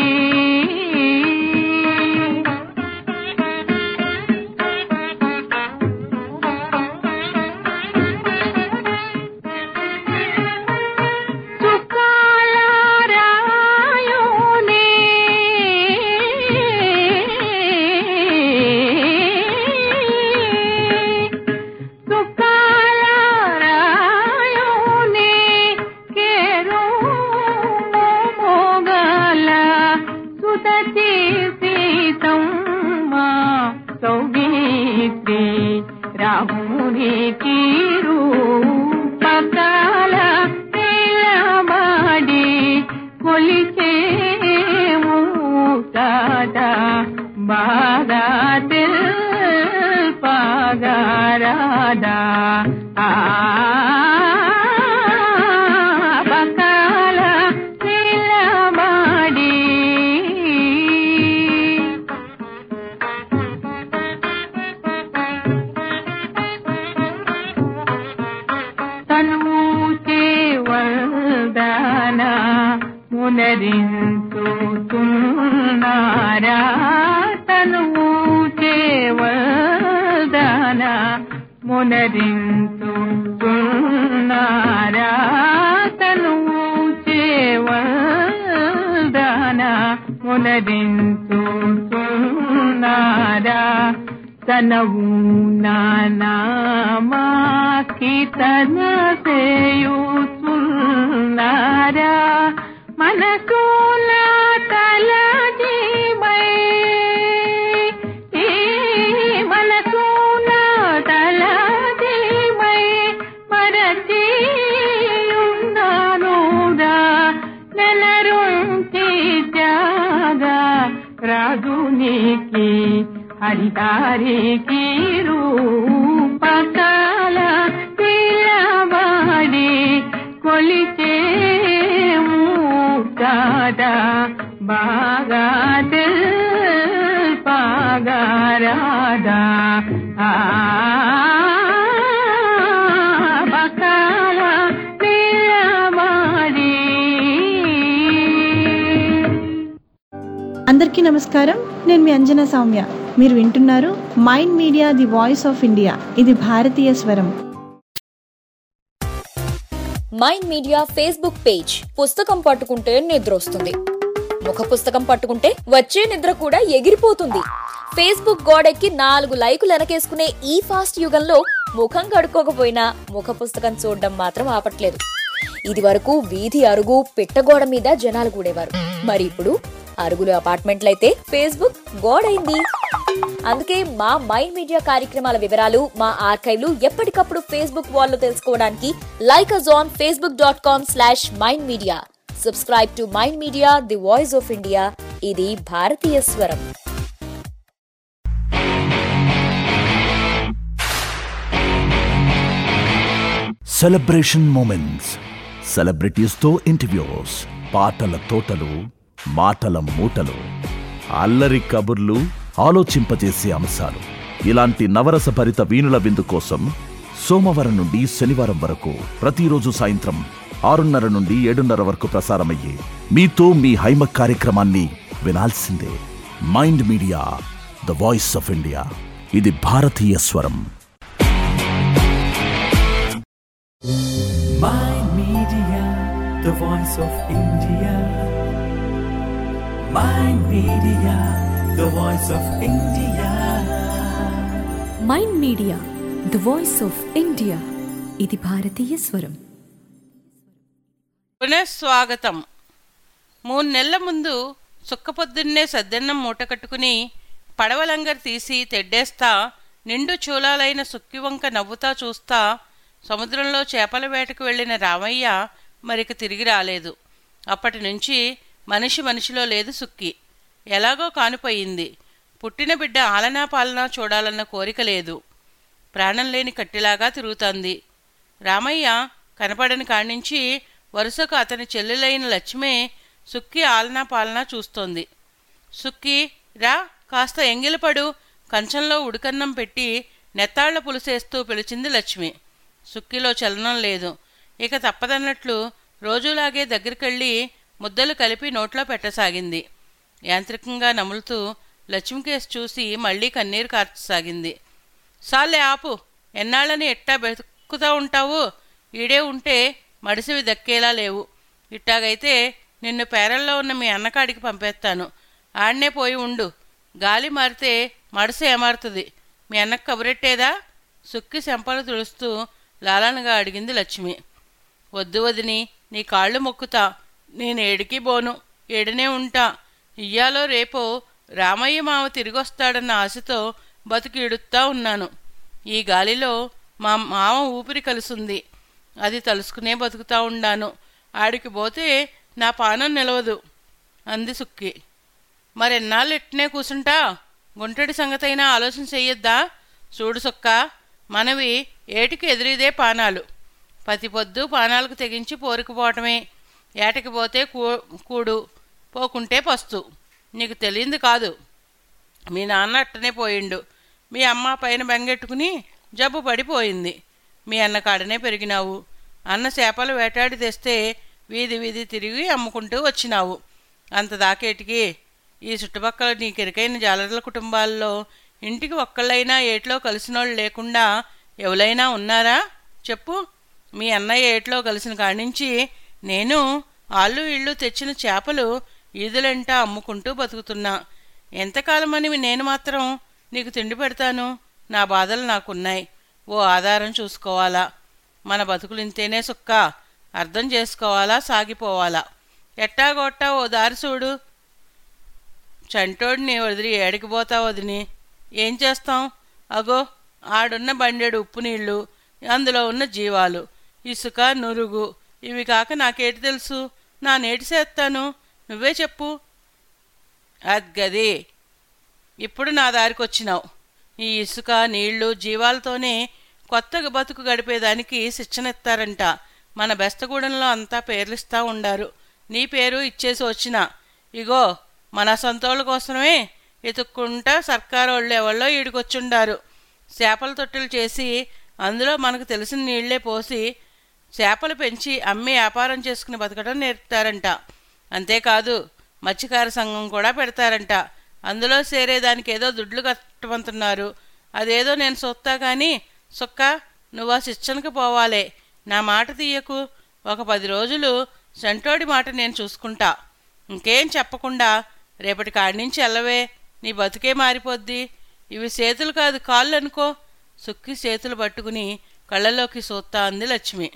చుక్కాల రాయుని రామునికి రూపకాల నిలబడి కొలిచే మూకాట బాగా తెల్పగరాదా. పకాల నిలబడి మునరించుతున్నారా తనువు చేవల్దాన మునరించుతున్నారా తనువు చేవల్దాన మునరించుతున్నారా తనవు నానామాకి తన సేయుతున్నారా మనసున తలజీమై మనసున తలజీమై మరచియున్నానురా నెలరుంటి జాగా రాజునికి హరితారికి రూపకాల నిలబడి కొలిచే మూకాట బాగా తెల్పగరాదా. అందరికీ నమస్కారం. నేను మీ అంజనా సౌమ్య. మీరు వింటున్నారు Mind Media the voice of India. ఇది భారతీయ స్వరం. Mind Media Facebook page. పుస్తకం పట్టుకుంటే నిద్ర వస్తుంది, ముఖ పుస్తకం పట్టుకుంటే వచ్చే నిద్ర కూడా ఎగిరిపోతుంది. ఫేస్బుక్ గోడెక్కి నాలుగు లైకులు వెనకేసుకునే ఈ ఫాస్ట్ యుగంలో ముఖం కడుక్కోకపోయినా ముఖ పుస్తకం చూడడం మాత్రం ఆపట్లేదు. ఇది వరకు వీధి అరుగు పిట్టగోడ మీద జనాలు కూడేవారు. మరి ఇప్పుడు అరుగులు అపార్ట్మెంట్లయితే ఫేస్బుక్ గోడైంది. అందుకే మా మైండ్ మీడియా కార్యక్రమాల వివరాలు మా ఆర్కైవ్లు ఎప్పటికప్పుడు ఫేస్బుక్ వాల్లో తెలుసుకోవడానికి like us on Facebook dot com slash Mind Media. Subscribe to Mind Media the voice of India. ఇది భారతీయ స్వరం. సెలబ్రేషన్ మూమెంట్స్, సెలబ్రిటీస్తో ఇంటర్వ్యూస్, పాటల తోటలు, మాటల మూటలు, అల్లరి కబుర్లు, ఆలోచింపజేసే అంశాలు, ఇలాంటి నవరసభరిత వీణుల విందు కోసం సోమవారం నుండి శనివారం వరకు ప్రతిరోజు సాయంత్రం ఆరున్నర నుండి ఏడున్నర వరకు ప్రసారమయ్యే మీతో మీ హైమ కార్యక్రమాన్ని వినాల్సిందే. Mind Media the voice of India. ఇది భారతీయ స్వరం. Mind Media, the voice of India. Mind Media, the voice of India. Mind Media the voice of India. ఇది భారతీయ స్వరం. పునఃస్వాగతం. మూడు నెలల ముందు సుక్కపొద్దున్నే సద్దన్నం మూట కట్టుకుని పడవలంగర్ తీసి తెడ్డేస్తా నిండు చూలాలైన సుక్కివంక నవ్వుతా చూస్తా సముద్రంలో చేపల వేటకు వెళ్ళిన రామయ్య మరిక తిరిగి రాలేదు. అప్పటి నుంచి మనిషి మనిషిలో లేదు సుక్కి. ఎలాగో కానిపోయింది. పుట్టిన బిడ్డ ఆలనా పాలనా చూడాలన్న కోరిక లేదు. ప్రాణం లేని కట్టిలాగా తిరుగుతోంది. రామయ్య కనపడని కాడ్నుంచి వరుసకు అతని చెల్లెలైన లక్ష్మే సుక్కి ఆలనా పాలనా చూస్తోంది. సుక్కి రా, కాస్త ఎంగిలపడు. కంచంలో ఉడుకన్నం పెట్టి నెత్తాళ్ల పులుసేస్తూ పిలిచింది లక్ష్మి. సుక్కిలో చలనం లేదు. ఇక తప్పదన్నట్లు రోజులాగే దగ్గరికెళ్ళి ముద్దలు కలిపి నోట్లో పెట్టసాగింది. యాంత్రికంగా నములుతూ లక్ష్మికేసి చూసి మళ్లీ కన్నీరు కార్చసాగింది. సాలే ఆపు, ఎన్నాళ్ళని ఎట్టా బతుకుతా ఉంటావు? ఈడే ఉంటే మడిసివి దక్కేలా లేవు. ఇట్టాగైతే నిన్ను పేరల్లో ఉన్న మీ అన్నకాడికి పంపేస్తాను. ఆడనే పోయి ఉండు. గాలి మారితే మడస ఏమారుతుంది. మీ అన్నకు కబురెట్టేదా? సుక్కి చెంపలు తుడుస్తూ లాలనగా అడిగింది లక్ష్మి. వద్దు వదిని, నీ కాళ్ళు మొక్కుతా. నేను ఏడికి పోను, ఏడనే ఉంటా. ఇయ్యాలో రేపో రామయ్య మావ తిరిగొస్తాడన్న ఆశతో బతికి ఇడుతా ఉన్నాను. ఈ గాలిలో మా మామ ఊపిరి కలుసుంది. అది తలుసుకునే బతుకుతా ఉండాను. ఆడికి పోతే నా పానం నిలవదు అంది సుక్కి. మరెన్నాళ్ళు ఎట్నే కూసుంటా? గుంటడి సంగతైనా ఆలోచన చెయ్యొద్దా? చూడు సుక్క, మనవి ఏటికి ఎదురీదే పానాలు. పతి పొద్దు పానాలకు తెగించి పోరుకుపోవటమే. ఏటకి పోతే కూ కూడు పోకుంటే పస్తు. నీకు తెలియంది కాదు. మీ నాన్న అట్టనే పోయిండు. మీ అమ్మ పైన బెంగెట్టుకుని జబ్బు పడిపోయింది. మీ అన్న కాడనే పెరిగినావు. అన్న చేపలు వేటాడి తెస్తే వీధి వీధి తిరిగి అమ్ముకుంటూ వచ్చినావు. అంత దాకేటికి ఈ చుట్టుపక్కల నీకెరికైన జాలర్ల కుటుంబాల్లో ఇంటికి ఒక్కళ్ళైనా ఏట్లో కలిసినోళ్ళు లేకుండా ఎవరైనా ఉన్నారా చెప్పు? మీ అన్నయ్య ఏట్లో కలిసిన కాడించి నేను ఆళ్ళు ఇళ్ళు తెచ్చిన చేపలు ఈదులంటా అమ్ముకుంటూ బతుకుతున్నా. ఎంతకాలమని నేను మాత్రం నీకు తిండి పెడతాను? నా బాధలు నాకున్నాయి. ఓ ఆధారం చూసుకోవాలా. మన బతుకులు ఇంతేనే సుక్క. అర్థం చేసుకోవాలా, సాగిపోవాలా. ఎట్టాగొట్టా ఓ దారి చూడు. చంటోడిని వదిలి ఏడికిపోతావు వదిని? ఏం చేస్తాం? అగో ఆడున్న బండెడు ఉప్పు నీళ్లు, అందులో ఉన్న జీవాలు, ఇసుక, నురుగు, ఇవి కాక నాకేటి తెలుసు? నా నేటి చేస్తాను, నువ్వే చెప్పు. అద్గది, ఇప్పుడు నా దారికొచ్చినావు. ఈ ఇసుక, నీళ్లు, జీవాలతోనే కొత్తగా బతుకు గడిపేదానికి శిక్షణిస్తారంట. మన బెస్తగూడెంలో అంతా పేర్లిస్తా ఉండారు. నీ పేరు ఇచ్చేసి వచ్చినా. ఇగో మన సొంతోళ్ళ కోసమే ఎతుక్కుంటా సర్కారోళ్ళు ఎవళ్ళో ఈడికొచ్చుండారు. చేపల తొట్టెలు చేసి అందులో మనకు తెలిసిన నీళ్లే పోసి చేపలు పెంచి అమ్మి వ్యాపారం చేసుకుని బతకడం నేర్పుతారంట. అంతేకాదు మత్స్యకార సంఘం కూడా పెడతారంట. అందులో చేరేదానికి ఏదో దుడ్లు కట్టమంటున్నారు. అదేదో నేను సొత్తా కానీ సుక్క నువ్వు ఆ శిక్షణకు పోవాలే. నా మాట తీయకు. ఒక పది రోజులు సంటోడి మాట నేను చూసుకుంటా. ఇంకేం చెప్పకుండా రేపటి కాడి నుంచి వెళ్ళవే, నీ బతుకే మారిపోద్ది. ఇవి చేతులు కాదు కాళ్ళు అనుకో. సుక్కి చేతులు పట్టుకుని కళ్ళలోకి సూత్తా అంది లక్ష్మి.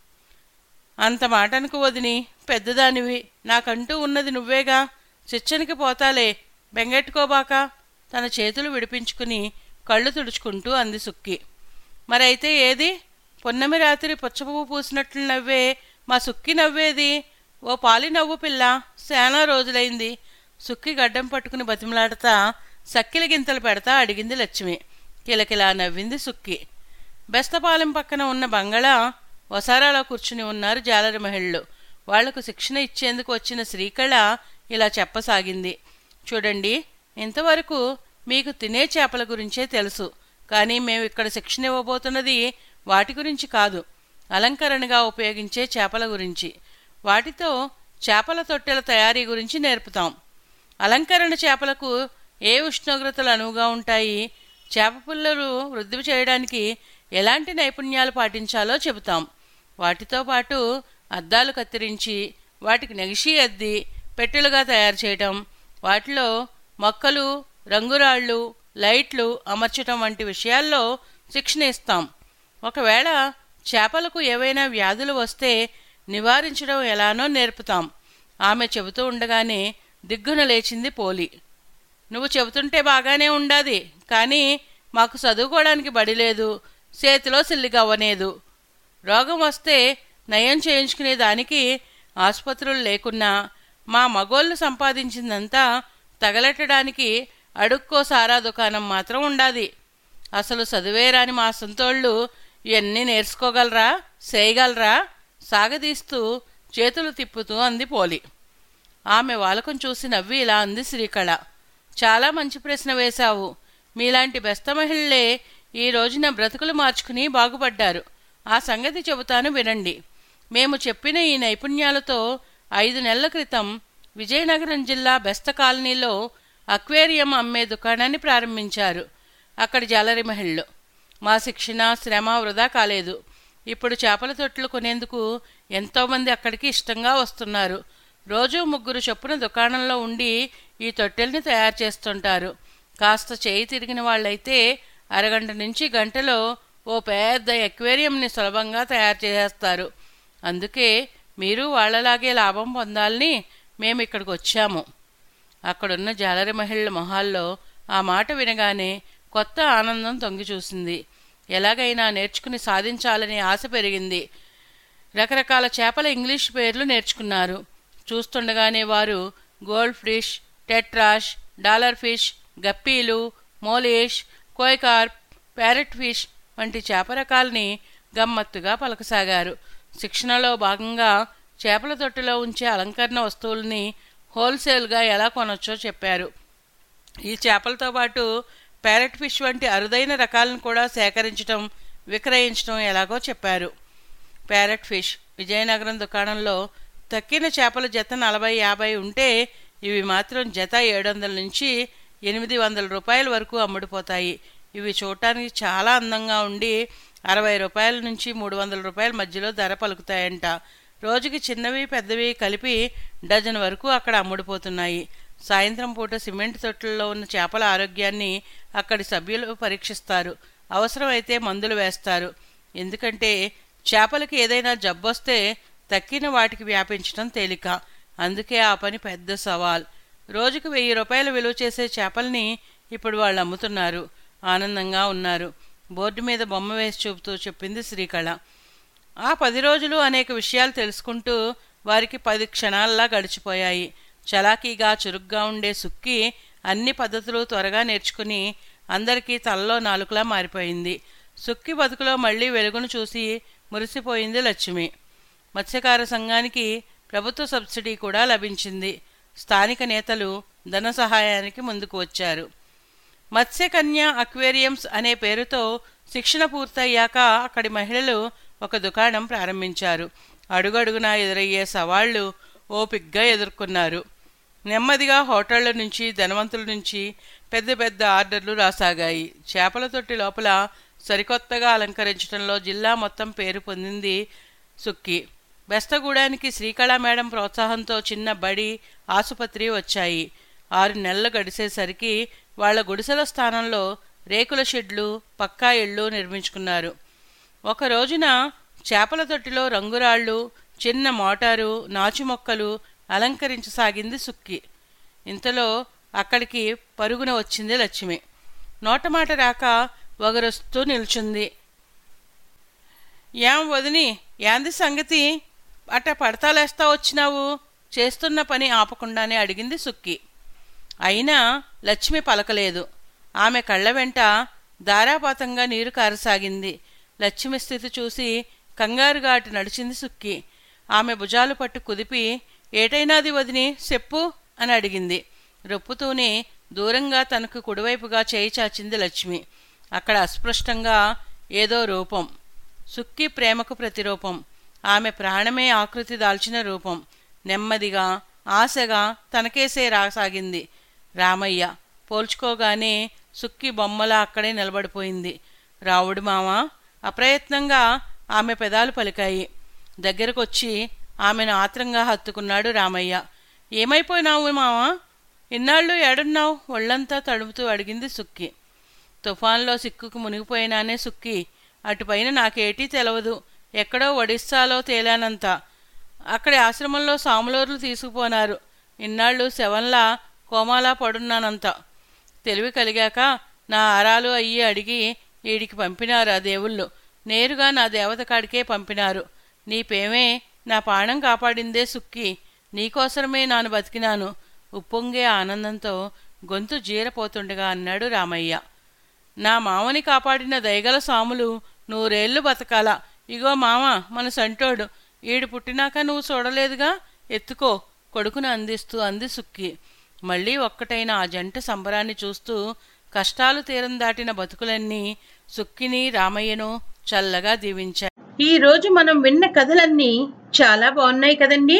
అంత మాటనుకు వదిని, పెద్దదానివి, నాకంటూ ఉన్నది నువ్వేగా. శిక్షణకి పోతాలే, బెంగెట్టుకోబాక. తన చేతులు విడిపించుకుని కళ్ళు తుడుచుకుంటూ అంది సుక్కి. మరైతే ఏది? పొన్నమి రాత్రి పుచ్చపువ్వు పూసినట్లు నవ్వే మా సుక్కి నవ్వేది? ఓ పాలి నవ్వు పిల్ల, శానా రోజులైంది. సుక్కి గడ్డం పట్టుకుని బతిమలాడతా సక్కిలి గింతలు పెడతా అడిగింది లక్ష్మి. కిలకిలా నవ్వింది సుక్కి. బెస్తపాలెం పక్కన ఉన్న బంగళా వసారాలో కూర్చుని ఉన్నారు జాలరి మహిళలు. వాళ్లకు శిక్షణ ఇచ్చేందుకు వచ్చిన శ్రీకళ ఇలా చెప్పసాగింది. చూడండి, ఇంతవరకు మీకు తినే చేపల గురించే తెలుసు. కానీ మేము ఇక్కడ శిక్షణ ఇవ్వబోతున్నది వాటి గురించి కాదు, అలంకరణగా ఉపయోగించే చేపల గురించి. వాటితో చేపల తొట్టెల తయారీ గురించి నేర్పుతాం. అలంకరణ చేపలకు ఏ ఉష్ణోగ్రతలు అనువుగా ఉంటాయి, చేప పుల్లలు వృద్ధి చేయడానికి ఎలాంటి నైపుణ్యాలు పాటించాలో చెబుతాం. వాటితో పాటు అద్దాలు కత్తిరించి వాటికి నెగిషి అద్ది పెట్టెలుగా తయారు చేయటం, వాటిలో మొక్కలు, రంగురాళ్ళు, లైట్లు అమర్చటం వంటి విషయాల్లో శిక్షణ ఇస్తాం. ఒకవేళ చేపలకు ఏవైనా వ్యాధులు వస్తే నివారించడం ఎలానో నేర్పుతాం. ఆమె చెబుతూ ఉండగానే దిగ్గున లేచింది పోలి. నువ్వు చెబుతుంటే బాగానే ఉండాది, కానీ మాకు చదువుకోవడానికి బడిలేదు, చేతిలో సిల్లిగవ్వనేదు. రోగం వస్తే నయం చేయించుకునే దానికి ఆసుపత్రులు లేకున్నా మా మగోళ్ళు సంపాదించిందంతా తగలెట్టడానికి అడుక్కో సారా దుకాణం మాత్రం ఉండాది. అసలు చదివేరాని మా సొంతోళ్ళు ఇవన్నీ నేర్చుకోగలరా, చేయగలరా? సాగదీస్తూ చేతులు తిప్పుతూ అంది పోలి. ఆమె వాలకం చూసి నవ్వి ఇలా అంది శ్రీకళ. చాలా మంచి ప్రశ్న వేశావు. మీలాంటి బెస్త మహిళలే ఈ రోజున బ్రతుకులు మార్చుకుని బాగుపడ్డారు. ఆ సంగతి చెబుతాను వినండి. మేము చెప్పిన ఈ నైపుణ్యాలతో ఐదు నెలల క్రితం విజయనగరం జిల్లా బెస్త కాలనీలో అక్వేరియం అమ్మే దుకాణాన్ని ప్రారంభించారు అక్కడి జాలరి మహిళలు. మా శిక్షణ, శ్రమ వృధా కాలేదు. ఇప్పుడు చేపల తొట్లు కొనేందుకు ఎంతోమంది అక్కడికి ఇష్టంగా వస్తున్నారు. రోజూ ముగ్గురు చొప్పున దుకాణంలో ఉండి ఈ తొట్టెల్ని తయారు చేస్తుంటారు. కాస్త చేయి తిరిగిన వాళ్ళైతే అరగంట నుంచి గంటలో ఓ పెద్ద ఎక్వేరియంని సులభంగా తయారు చేసేస్తారు. అందుకే మీరు వాళ్లలాగే లాభం పొందాలని మేము ఇక్కడికి వచ్చాము. అక్కడున్న జాలరి మహిళల మొహాల్లో ఆ మాట వినగానే కొత్త ఆనందం తొంగి చూసింది. ఎలాగైనా నేర్చుకుని సాధించాలనే ఆశ పెరిగింది. రకరకాల చేపల ఇంగ్లీష్ పేర్లు నేర్చుకున్నారు. చూస్తుండగానే వారు goldfish, tetras, dollar fish, గప్పీలు, మోలేష్, కోయికార్ప్, ప్యారెట్ ఫిష్ వంటి చేప రకాలని గమ్మత్తుగా పలకసాగారు. శిక్షణలో భాగంగా చేపల తొట్టులో ఉంచే అలంకరణ వస్తువుల్ని హోల్సేల్గా ఎలా కొనొచ్చో చెప్పారు. ఈ చేపలతో పాటు ప్యారెట్ ఫిష్ వంటి అరుదైన రకాలను కూడా సేకరించడం, విక్రయించడం ఎలాగో చెప్పారు. ప్యారెట్ ఫిష్ విజయనగరం దుకాణంలో తక్కిన చేపల జత నలభై యాభై ఉంటే ఇవి మాత్రం జత ఏడు వందల నుంచి ఎనిమిది వందల రూపాయల వరకు అమ్ముడుపోతాయి. ఇవి చూడటానికి చాలా అందంగా ఉండి అరవై రూపాయల నుంచి మూడు వందల రూపాయల మధ్యలో ధర పలుకుతాయంట. రోజుకి చిన్నవి పెద్దవి కలిపి డజన్ వరకు అక్కడ అమ్ముడుపోతున్నాయి. సాయంత్రం పూట సిమెంట్ తొట్టుల్లో ఉన్న చేపల ఆరోగ్యాన్ని అక్కడి సభ్యులు పరీక్షిస్తారు. అవసరమైతే మందులు వేస్తారు. ఎందుకంటే చేపలకి ఏదైనా జబ్బొస్తే తక్కిన వాటికి వ్యాపించడం తేలిక. అందుకే ఆ పని పెద్ద సవాల్. రోజుకు వెయ్యి రూపాయలు విలువ చేసే చేపల్ని ఇప్పుడు వాళ్ళు అమ్ముతున్నారు. ఆనందంగా ఉన్నారు. బోర్డు మీద బొమ్మ వేసి చూపుతూ చెప్పింది శ్రీకళ. ఆ పది రోజులు అనేక విషయాలు తెలుసుకుంటూ వారికి పది క్షణాల్లా గడిచిపోయాయి. చలాకీగా చురుగ్గా ఉండే సుక్కి అన్ని పద్ధతులు త్వరగా నేర్చుకుని అందరికీ తలలో నాలుకలా మారిపోయింది. సుక్కి బతుకులో మళ్లీ వెలుగును చూసి మురిసిపోయింది లక్ష్మి. మత్స్యకార సంఘానికి ప్రభుత్వ సబ్సిడీ కూడా లభించింది. స్థానిక నేతలు ధన సహాయానికి ముందుకు వచ్చారు. మత్స్యకన్య అక్వేరియంస్ అనే పేరుతో శిక్షణ పూర్తయ్యాక అక్కడి మహిళలు ఒక దుకాణం ప్రారంభించారు. అడుగడుగునా ఎదురయ్యే సవాళ్లు ఓపిగ్గా ఎదుర్కొన్నారు. నెమ్మదిగా హోటళ్ల నుంచి, ధనవంతుల నుంచి పెద్ద పెద్ద ఆర్డర్లు రాసాగాయి. చేపల తొట్టి లోపల సరికొత్తగా అలంకరించడంలో జిల్లా మొత్తం పేరు పొందింది సుక్కి. బెస్తగూడానికి శ్రీకళా మేడం ప్రోత్సాహంతో చిన్న బడి, ఆసుపత్రి వచ్చాయి. ఆరు నెలలు గడిచేసరికి వాళ్ల గుడిసెల స్థానంలో రేకుల షెడ్లు, పక్కా ఇళ్ళు నిర్మించుకున్నారు. ఒక రోజున చేపల తొట్టిలో రంగురాళ్ళు, చిన్న మోటారు, నాచు మొక్కలు అలంకరించసాగింది సుక్కి. ఇంతలో అక్కడికి పరుగున వచ్చింది లక్ష్మి. నోటమాట రాక వగరొస్తూ నిల్చుంది. ఏం వదిని, యాంది సంగతి? అట్ట పడతాలేస్తా వచ్చినావు? చేస్తున్న పని ఆపకుండానే అడిగింది సుక్కి. అయినా లక్ష్మి పలకలేదు. ఆమె కళ్ళ వెంట ధారాపాతంగా నీరు కారసాగింది. లక్ష్మి స్థితి చూసి కంగారుగా అటు నడిచింది సుక్కి. ఆమె భుజాలు పట్టు కుదిపి, ఏటైనాది వదిని చెప్పు అని అడిగింది. రొప్పుతూనే దూరంగా తనకు కుడివైపుగా చేయి చాచింది లక్ష్మి. అక్కడ అస్పష్టంగా ఏదో రూపం. సుక్కి ప్రేమకు ప్రతిరూపం. ఆమె ప్రాణమే ఆకృతి దాల్చిన రూపం. నెమ్మదిగా, ఆశగా తనకేసే రాసాగింది. రామయ్య. పోల్చుకోగానే సుక్కి బొమ్మలా అక్కడే నిలబడిపోయింది. రావుడు మావా? అప్రయత్నంగా ఆమె పెదాలు పలికాయి. దగ్గరకొచ్చి ఆమెను ఆత్రంగా హత్తుకున్నాడు రామయ్య. ఏమైపోయినావు మావా? ఇన్నాళ్ళు ఏడున్నావు? ఒళ్లంతా తడుపుతూ అడిగింది సుక్కి. తుఫాన్లో సిక్కుకు మునిగిపోయినానే సుక్కి. అటుపైన నాకేటీ తెలవదు. ఎక్కడో ఒడిస్సాలో తేలానంత. అక్కడి ఆశ్రమంలో సాములోర్లు తీసుకుపోనారు. ఇన్నాళ్ళు శవంలా కోమాలా పడున్నానంత. తెలివి కలిగాక నా ఆరాలు అయ్యి అడిగి ఈడికి పంపినారు ఆ దేవుళ్ళు. నేరుగా నా దేవత కాడికే పంపినారు. నీ పేమే నా ప్రాణం కాపాడిందే సుక్కి. నీకోసరమే నాను బతికినాను. ఉప్పొంగే ఆనందంతో గొంతు జీరపోతుండగా అన్నాడు రామయ్య. నా మామని కాపాడిన దయగల సాములు నూరేళ్లు బతకాల. ఇగో మామ మన సంటోడు. ఈడు పుట్టినాక నువ్వు చూడలేదుగా, ఎత్తుకో కొడుకును అందిస్తూ అంది సుక్కి. మళ్లీ ఒక్కటైన ఆ జంట సంబరాన్ని చూస్తూ కష్టాలు తీరం దాటిన బతుకులన్నీ సుక్కిని, రామయ్యను చల్లగా దీవించాయి. ఈ రోజు మనం విన్న కథలన్నీ చాలా బాగున్నాయి కదండి.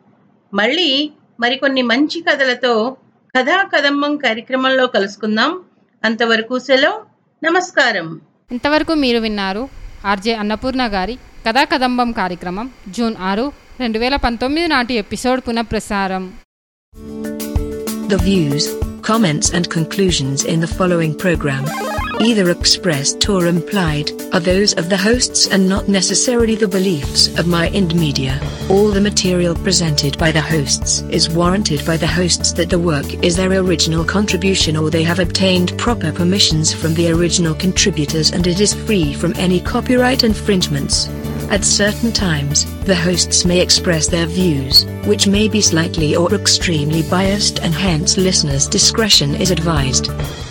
మళ్ళీ మరికొన్ని మంచి కథలతో కథా కదంబం కార్యక్రమంలో కలుసుకుందాం. అంతవరకు సెలవు, నమస్కారం. ఇంతవరకు మీరు విన్నారు ఆర్జే అన్నపూర్ణ గారి కథా కదంబం కార్యక్రమం జూన్ ఆరు రెండు వేల పంతొమ్మిది నాటి ఎపిసోడ్ పునఃప్రసారం. The views, comments and conclusions in the following program, either expressed or implied, are those of the hosts and not necessarily the beliefs of Mind Media. All the material presented by the hosts is warranted by the hosts that the work is their original contribution or they have obtained proper permissions from the original contributors and it is free from any copyright infringements. At certain times, the hosts may express their views, which may be slightly or extremely biased and hence listeners' discretion is advised.